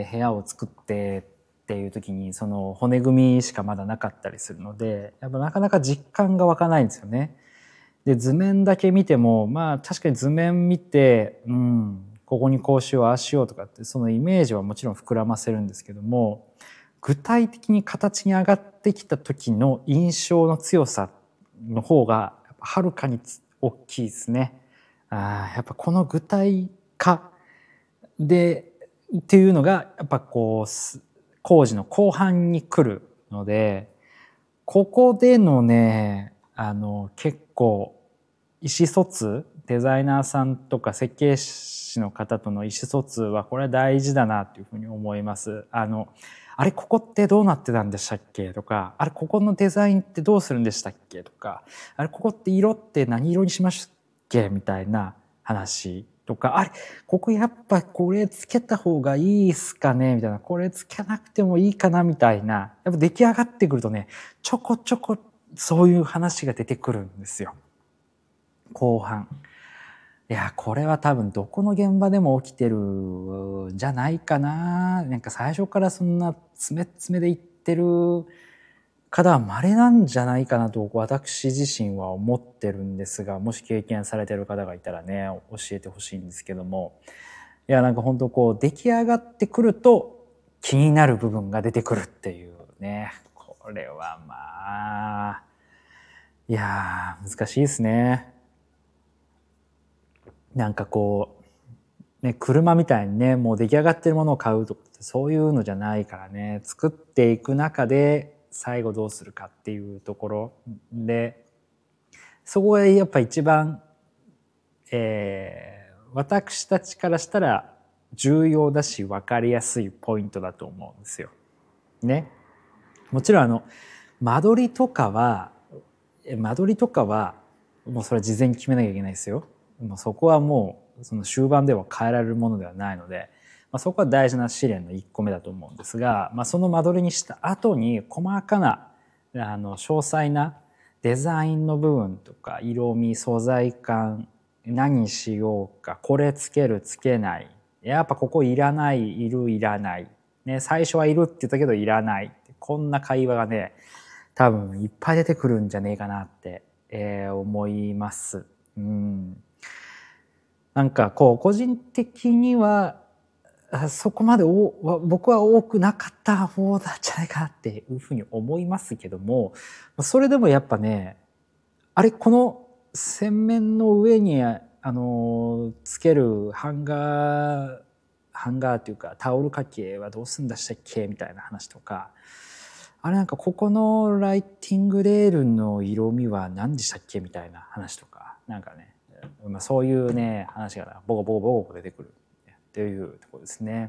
部屋を作ってっていう時にその骨組みしかまだなかったりするので、やっぱなかなか実感が湧かないんですよね。で図面だけ見ても確かに図面見て、ここにこうしようああしようとかってそのイメージはもちろん膨らませるんですけども、具体的に形に上がってきた時の印象の強さの方がはるかに大きいですね。やっぱこの具体化でっていうのがやっぱこう工事の後半に来るので、ここでのね結構意思疎通、デザイナーさんとか設計士の方との意思疎通はこれは大事だなというふうに思います。あれここってどうなってたんでしたっけとか、あれここのデザインってどうするんでしたっけとか、あれここって色って何色にしましたっけみたいな話とか、あれここやっぱこれつけた方がいいっすかねみたいな、これつけなくてもいいかなみたいな、やっぱ出来上がってくるとねちょこちょこそういう話が出てくるんですよ後半。いやこれは多分どこの現場でも起きてるんじゃないかな。なんか最初からそんな詰め詰めで言ってる方は稀なんじゃないかなと私自身は思ってるんですが、もし経験されてる方がいたらね教えてほしいんですけども、いやなんか本当こう出来上がってくると気になる部分が出てくるっていうね、これはいや難しいですね。なんかこうね、車みたいにねもう出来上がってるものを買うとかそういうのじゃないからね、作っていく中で最後どうするかっていうところで、そこがやっぱ一番、私たちからしたら重要だし分かりやすいポイントだと思うんですよ。ね。もちろん間取りとかはもうそれは事前に決めなきゃいけないですよ。もうそこはもうその終盤では変えられるものではないので、そこは大事な試練の1個目だと思うんですが、その間取りにした後に細かな詳細なデザインの部分とか色味素材感何しようか、これつけるつけない、やっぱここいらないいるいらない、ね、最初はいるって言ったけどいらない、こんな会話がね多分いっぱい出てくるんじゃねえかなって、思います。なんかこう個人的にはそこまで僕は多くなかった方なんじゃないかなっていうふうに思いますけども、それでもやっぱね、あれこの洗面の上につけるハンガーっていうかタオル掛けはどうすんだしたっけみたいな話とか、あれなんかここのライティングレールの色味は何でしたっけみたいな話とか、なんかね、そういうね話がボコボコボコ出てくるっていうところですね。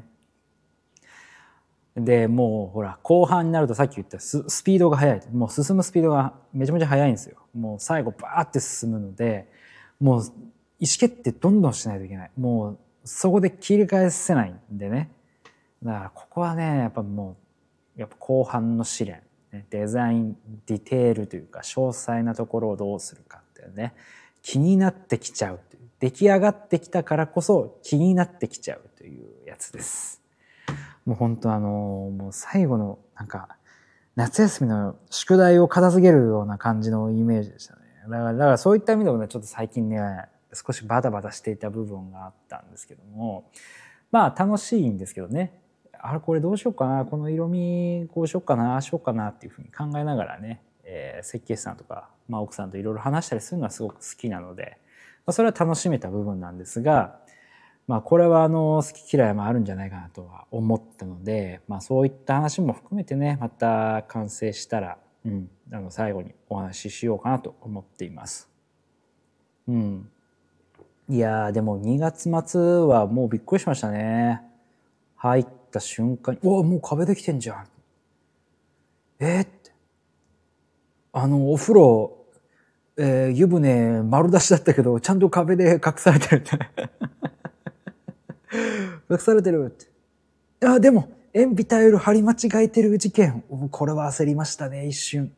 でもうほら後半になるとさっき言ったスピードが速い、もう進むスピードがめちゃめちゃ速いんですよ。もう最後バーって進むので、もう意思決定どんどんしないといけない。もうそこで切り返せないんでね。 だからここはね、やっぱ後半の試練、ね、デザインディテールというか詳細なところをどうするかっていうね、気になってきちゃうという、出来上がってきたからこそ気になってきちゃうというやつです。もう本当もう最後のなんか夏休みの宿題を片付けるような感じのイメージでしたね。だからそういった意味でもね、ちょっと最近ね、少しバタバタしていた部分があったんですけども、まあ楽しいんですけどね。これどうしようかな、この色味こうしようかな、しようかなっていうふうに考えながらね、設計士さんとか、奥さんといろいろ話したりするのはすごく好きなので、それは楽しめた部分なんですが、これは好き嫌いもあるんじゃないかなとは思ったので、そういった話も含めてね、また完成したら、最後にお話ししようかなと思っています。いやー、でも2月末はもうびっくりしましたね。入った瞬間に、もう壁できてんじゃん。って。お風呂、湯船丸出しだったけど、ちゃんと壁で隠されてるって。隠されてるって。でも、塩ビタイル貼り間違えてる事件。これは焦りましたね、一瞬。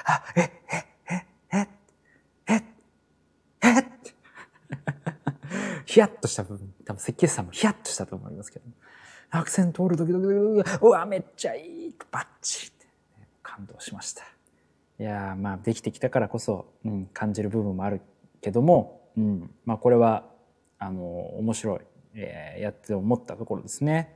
ヒヤッとした部分、多分設計士さんもヒヤッとしたと思いますけど。アクセント通るドキドキドキ、うわ、めっちゃいい、バッチリって、感動しました。いやできてきたからこそ、感じる部分もあるけども、これは面白い、やって思ったところですね。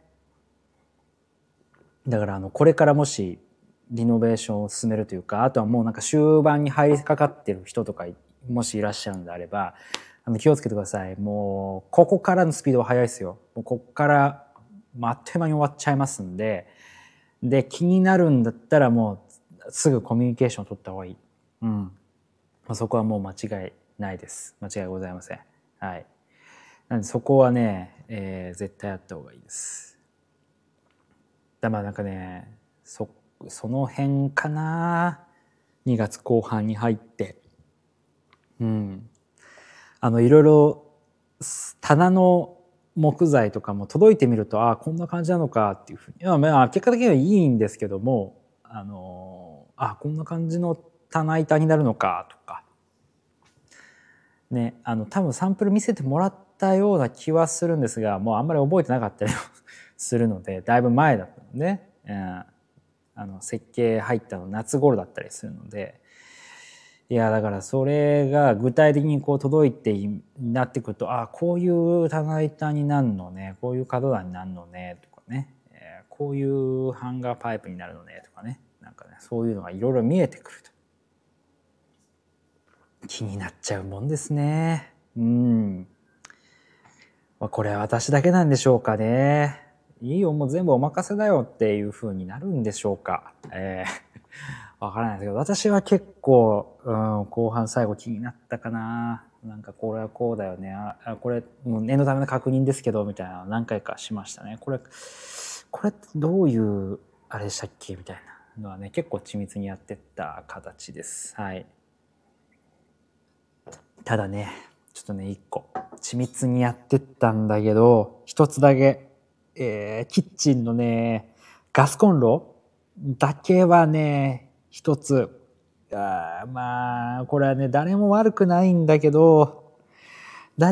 だからこれからもしリノベーションを進めるというか、あとはもうなんか終盤に入りかかってる人とかもしいらっしゃるんであれば、気をつけてください。もうここからのスピードは速いですよ。もうここからあっという間に終わっちゃいますんで、気になるんだったらもうすぐコミュニケーションを取った方がいい。そこはもう間違いないです。間違いございません。はい。なんでそこはね、絶対やった方がいいです。なんかね、その辺かな。2月後半に入って。いろいろ棚の木材とかも届いてみると、こんな感じなのかっていうふうに。結果的にはいいんですけども、こんな感じの棚板になるのかとか。ね、多分サンプル見せてもらったような気はするんですが、もうあんまり覚えてなかったりするので、だいぶ前だったので、設計入ったの夏頃だったりするので、いやだからそれが具体的にこう届いてなってくると、こういう棚板になるのね、こういう角段になるのねとかね、こういうハンガーパイプになるのねとかね、なんかね、そういうのがいろいろ見えてくると気になっちゃうもんですね。これは私だけなんでしょうかね。いいよ、もう全部お任せだよっていう風になるんでしょうか。わからないですけど、私は結構、後半最後気になったかな。なんかこれはこうだよね。これもう念のための確認ですけど、みたいな何回かしましたね。これどういうあれでしたっけみたいなのはね、結構緻密にやってった形です。はい。ただね、ちょっとね、一個緻密にやってったんだけど、一つだけ、キッチンのね、ガスコンロだけはね、一つ、これはね、誰も悪くないんだけど、ち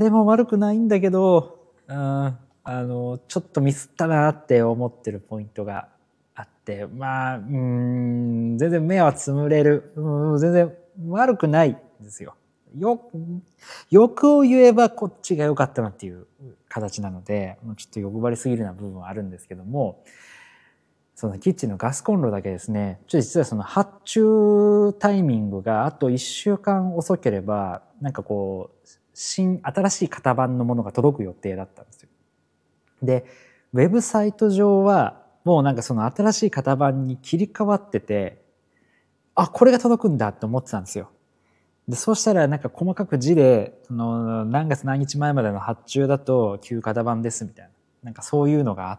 ょっとミスったなって思ってるポイントがあって、全然目はつむれる。全然悪くないんですよ。欲を言えばこっちが良かったなっていう形なので、ちょっと欲張りすぎるような部分はあるんですけども、そのキッチンのガスコンロだけですね、実はその発注タイミングがあと1週間遅ければ、なんかこう、新しい型番のものが届く予定だったんですよ。で、ウェブサイト上はもうなんかその新しい型番に切り替わってて、これが届くんだって思ってたんですよ。で、そうしたらなんか細かく字で、何月何日前までの発注だと旧型番ですみたいな、なんかそういうのがあって、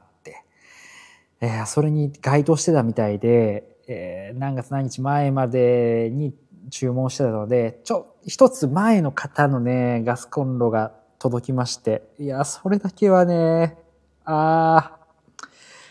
それに該当してたみたいで、何月何日前までに注文してたので、一つ前の方のね、ガスコンロが届きまして、それだけはね、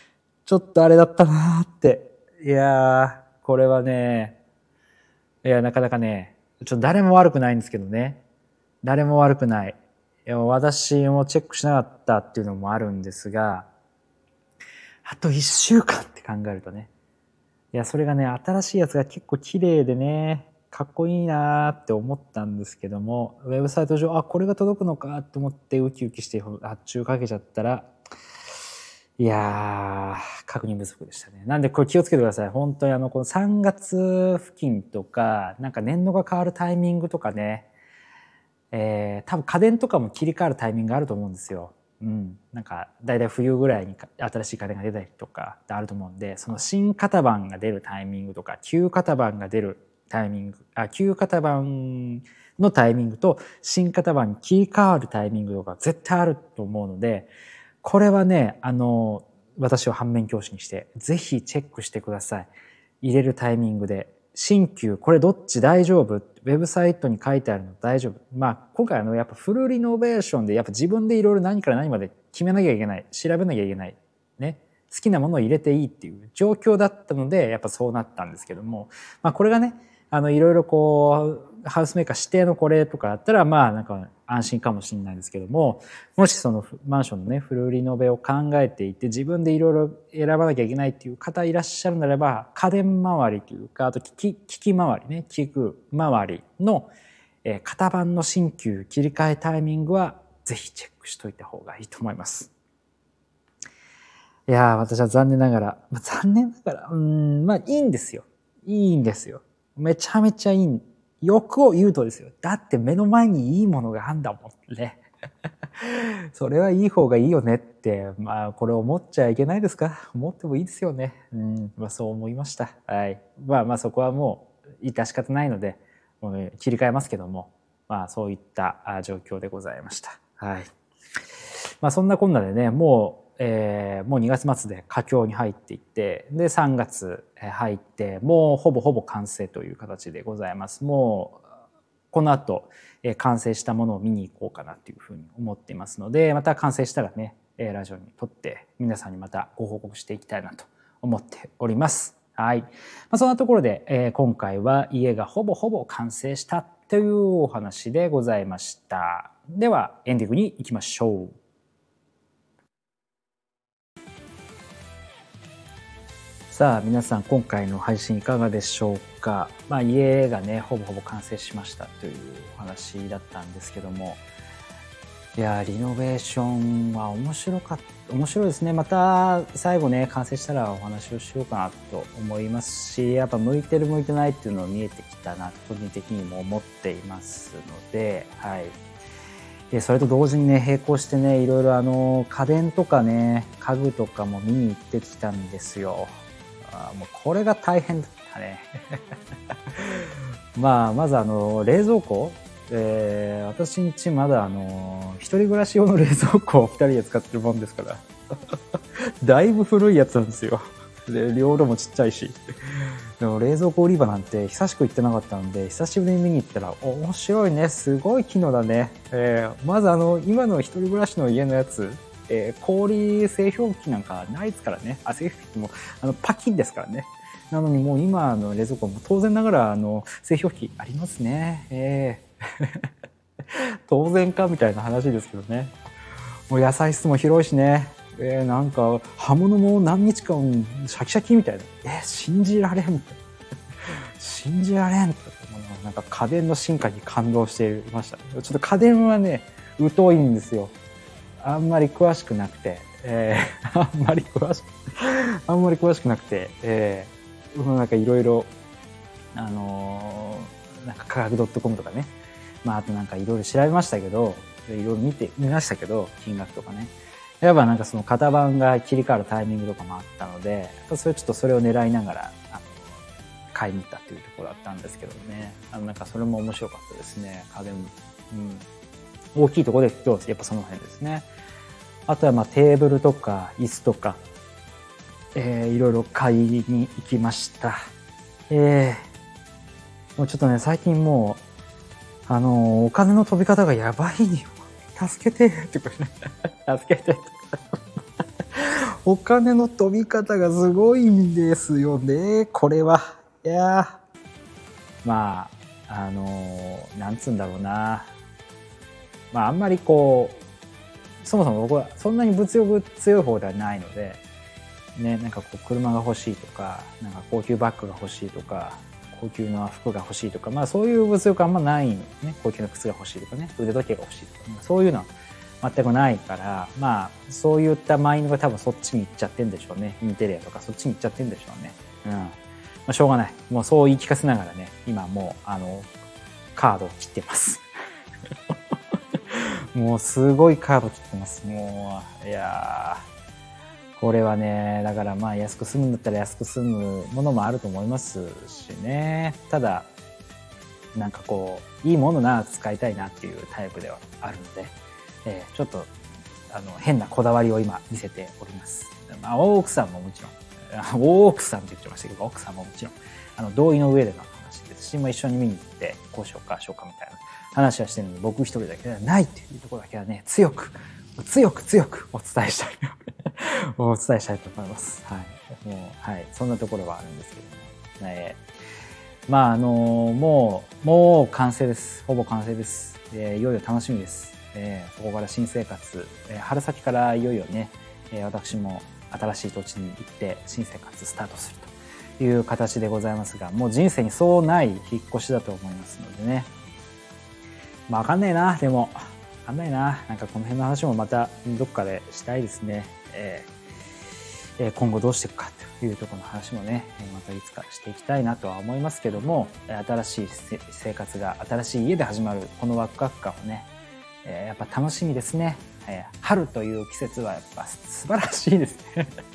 ちょっとあれだったなーって。いやー、これはね、いや、なかなかね、誰も悪くないんですけどね。誰も悪くない。いや、私もチェックしなかったっていうのもあるんですが、あと一週間って考えるとね。いや、それがね、新しいやつが結構綺麗でね、かっこいいなーって思ったんですけども、ウェブサイト上、これが届くのかと思ってウキウキして発注かけちゃったら、いやー、確認不足でしたね。なんでこれ気をつけてください。本当にこの3月付近とか、なんか年度が変わるタイミングとかね、多分家電とかも切り替わるタイミングがあると思うんですよ。うん。なんか、だいたい冬ぐらいに新しい家電が出たりとかってあると思うんで、その新型番が出るタイミングとか、旧型番が出るタイミング、旧型番のタイミングと新型番に切り替わるタイミングとか絶対あると思うので、これはね、私を反面教師にして、ぜひチェックしてください。入れるタイミングで。新旧、これどっち大丈夫？ウェブサイトに書いてあるの大丈夫？まあ、今回やっぱフルリノベーションで、やっぱ自分でいろいろ何から何まで決めなきゃいけない。調べなきゃいけない。ね。好きなものを入れていいっていう状況だったので、やっぱそうなったんですけども、まあこれがね、いろいろこう、ハウスメーカー指定のこれとかだったら、まあなんか安心かもしれないですけども、もしそのマンションのね、フルリノベを考えていて、自分でいろいろ選ばなきゃいけないっていう方いらっしゃるならば、家電周りというか、あと機器周りね、器具周りの型番の新旧切り替えタイミングは、ぜひチェックしといた方がいいと思います。いやー、私は残念ながら、まあいいんですよ。いいんですよ。めちゃめちゃいい。欲を言うとですよ。だって目の前にいいものがあんだもんね。それはいい方がいいよねって、まあこれ思っちゃいけないですか？思ってもいいですよね。まあそう思いました。はい。まあそこはもう致し方ないので、もうね、切り替えますけども、まあそういった状況でございました。はい。まあそんなこんなでね、もう2月末で佳境に入っていって、で3月入ってもうほぼ完成という形でございます。もうこの後完成したものを見に行こうかなというふうに思っていますので、また完成したらねラジオに撮って皆さんにまたご報告していきたいなと思っております。はい。そんなところで今回は家がほぼ完成したというお話でございました。ではエンディングに行きましょう。さあ皆さん今回の配信いかがでしょうか。家がねほぼ完成しましたというお話だったんですけども、いやリノベーションは面白いですね。また最後ね完成したらお話をしようかなと思いますし、やっぱ向いてる向いてないっていうのを見えてきたなと個人的にも思っていますので、はい。それと同時にね並行してねいろいろ家電とかね家具とかも見に行ってきたんですよ。もうこれが大変だったね。まず冷蔵庫、私んちまだ一人暮らし用の冷蔵庫を2人で使ってるもんですからだいぶ古いやつなんですよ。で容量もちっちゃいし、でも冷蔵庫売り場なんて久しく行ってなかったので久しぶりに見に行ったら面白いね、すごい機能だね。まず今の一人暮らしの家のやつ、氷製氷機なんかないですからね。製氷機もパキンですからね。なのにもう今の冷蔵庫も当然ながら製氷機ありますね。当然かみたいな話ですけどね。もう野菜室も広いしね。なんか葉物も何日間シャキシャキみたいな。信じられん。信じられん。なんか家電の進化に感動していました。ちょっと家電はね疎いんですよ。あんまり詳しくなくて、あんまり詳しくなくて、なんかいろいろなんか科学 .com とかね、あとなんかいろいろ調べましたけど、いろいろ見ましたけど、金額とかね。やっぱなんかその型番が切り替わるタイミングとかもあったので、それを狙いながら買いに行ったっていうところだったんですけどね。なんかそれも面白かったですね。家電、大きいところで今日やっぱその辺ですね。あとはテーブルとか椅子とか、いろいろ買いに行きました。もうちょっとね最近もうお金の飛び方がやばいよ。助けてって助けてお金の飛び方がすごいんですよね、これは。いやまあなんつうんだろうな、まああんまりこうそもそも僕はそんなに物欲強い方ではないのでね、なんかこう車が欲しいとか、なんか高級バッグが欲しいとか、高級な服が欲しいとか、まあそういう物欲あんまないのね。高級な靴が欲しいとかね、腕時計が欲しいとか、そういうのは全くないから、まあそういったマインドが多分そっちに行っちゃってんでしょうね。インテリアとかそっちに行っちゃってんでしょうね。うん。まあしょうがない。もうそう言い聞かせながらね、今もうカードを切ってます。もうすごいカード切ってます。もう、いやこれはね、だからまあ安く済むんだったら安く済むものもあると思いますしね。ただ、なんかこう、いいものなら使いたいなっていうタイプではあるので、ちょっと、変なこだわりを今見せております。まあ、奥さんももちろん、大奥さんって言ってましたけど、奥さんももちろん、同意の上での話ですし、一緒に見に行って、こうしようか、しようかみたいな話はしてるので、僕一人だけではないっていうところだけはね、強くお伝えしたい。お伝えしたいと思います。はい。もう、はい。そんなところはあるんですけども。まあ、もう完成です。ほぼ完成です。いよいよ楽しみです。そこから新生活、春先からいよいよね、私も新しい土地に行って新生活スタートするという形でございますが、もう人生にそうない引っ越しだと思いますのでね。まあ、わかんないな、でも。わかんないな。なんかこの辺の話もまたどっかでしたいですね。今後どうしていくかというところの話もね、またいつかしていきたいなとは思いますけども、新しい生活が新しい家で始まるこのワクワク感をね、やっぱ楽しみですね。春という季節はやっぱ素晴らしいです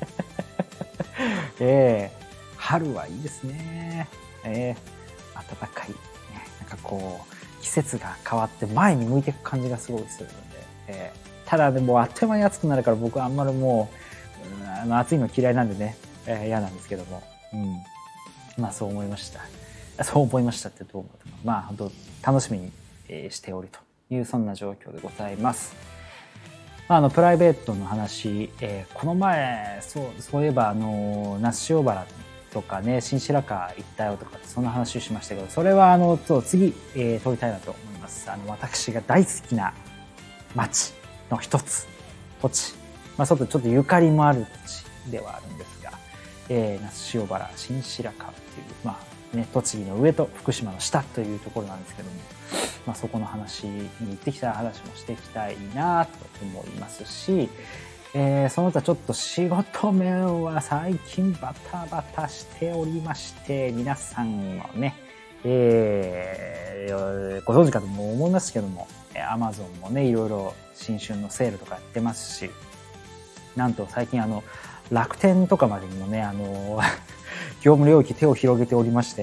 ね。春はいいですね。暖かい、ね、なんかこう季節が変わって前に向いていく感じがすごいするので、ただでもあっという間に暑くなるから僕はあんまりもう暑いの嫌いなんでね、嫌なんですけども、まあそう思いました。そう思いましたってどう思うか、まあ本当楽しみにしておるというそんな状況でございます。プライベートの話、この前そういえば那須塩原とかね、新白河行ったよとかそんな話をしましたけど、それは次、撮りたいなと思います。私が大好きな町の一つ、土地、ちょっとゆかりもある土地ではあるんですが、那須塩原新白河っていう、栃木の上と福島の下というところなんですけども、そこの話に行ってきた話もしていきたいなと思いますし、その他ちょっと仕事面は最近バタバタしておりまして、皆さんのね、ご存知かとも思いますけども、Amazon もね、いろいろ新春のセールとかやってますし、なんと最近楽天とかまでにもね、業務領域手を広げておりまして、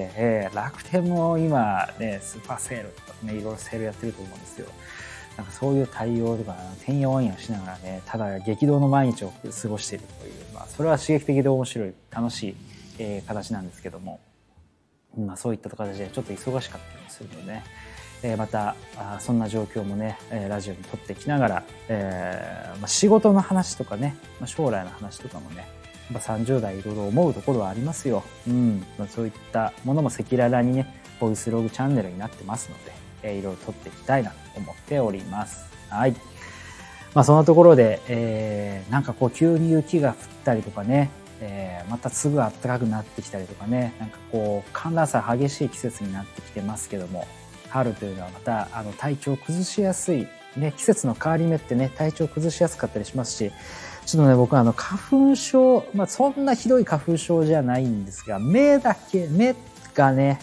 楽天も今ね、スーパーセールとかね、いろいろセールやってると思うんですよ。なんかそういう対応とか、てんやわんやしながらね、ただ激動の毎日を過ごしているという、それは刺激的で面白い、楽しい、形なんですけども、そういった形でちょっと忙しかったりするのでね、またそんな状況もね、ラジオに撮ってきながら、仕事の話とかね、将来の話とかもね、30代いろいろ思うところはありますよ。そういったものも赤裸々にね、ボイスログチャンネルになってますので、いろいろ撮っていきたいなと思っております。はい。そんなところで、なんかこう急に雪が降ったりとかね、またすぐ暖かくなってきたりとかね、なんかこう寒暖差激しい季節になってきてますけども、春というのはまた体調を崩しやすい、ね、季節の変わり目ってね、体調を崩しやすかったりしますし、ちょっとね、僕は花粉症、そんなひどい花粉症じゃないんですが、目だけがね、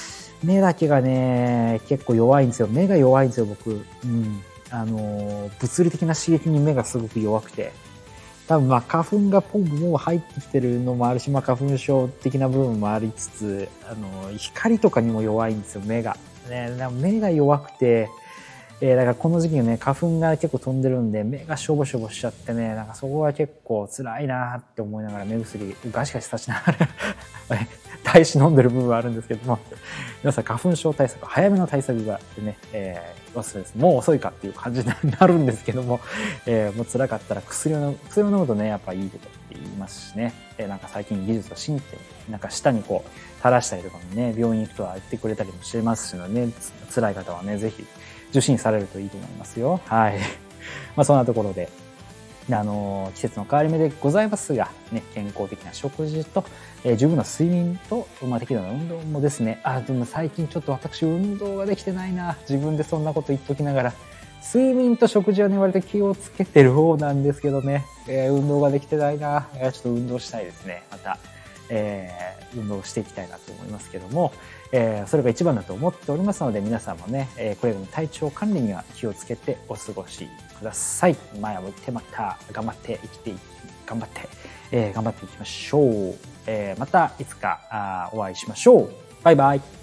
結構弱いんですよ。目が弱いんですよ、僕。物理的な刺激に目がすごく弱くて。多分花粉がポンプも入ってきてるのもあるし、花粉症的な部分もありつつ、光とかにも弱いんですよ、目が。ね、目が弱くて、だからこの時期ね、花粉が結構飛んでるんで、目がしょぼしょぼしちゃってね、なんかそこは結構辛いなって思いながら目薬ガシガシさしながら大使飲んでる部分はあるんですけども、皆さん花粉症対策、早めの対策があってね、おすすめです。もう遅いかっていう感じになるんですけども、もう辛かったら薬を飲むとね、やっぱいいと言いますしね。なんか最近技術を信じて、なんか舌にこう垂らしたりとかもね、病院行くとは言ってくれたりもしてますしね、辛い方はね、ぜひ受診されるといいと思いますよ。はい。まあそんなところで、季節の変わり目でございますが、ね、健康的な食事と、十分な睡眠と、適度な運動もですね、でも最近ちょっと私運動ができてないな。自分でそんなこと言っときながら、睡眠と食事はね、割と気をつけてる方なんですけどね、運動ができてないな。ちょっと運動したいですね。また、運動していきたいなと思いますけども、それが一番だと思っておりますので、皆さんもね、くれぐれも体調管理には気をつけてお過ごしください。前を向いてまた頑張って頑張っていきましょう。またいつかお会いしましょう。バイバイ。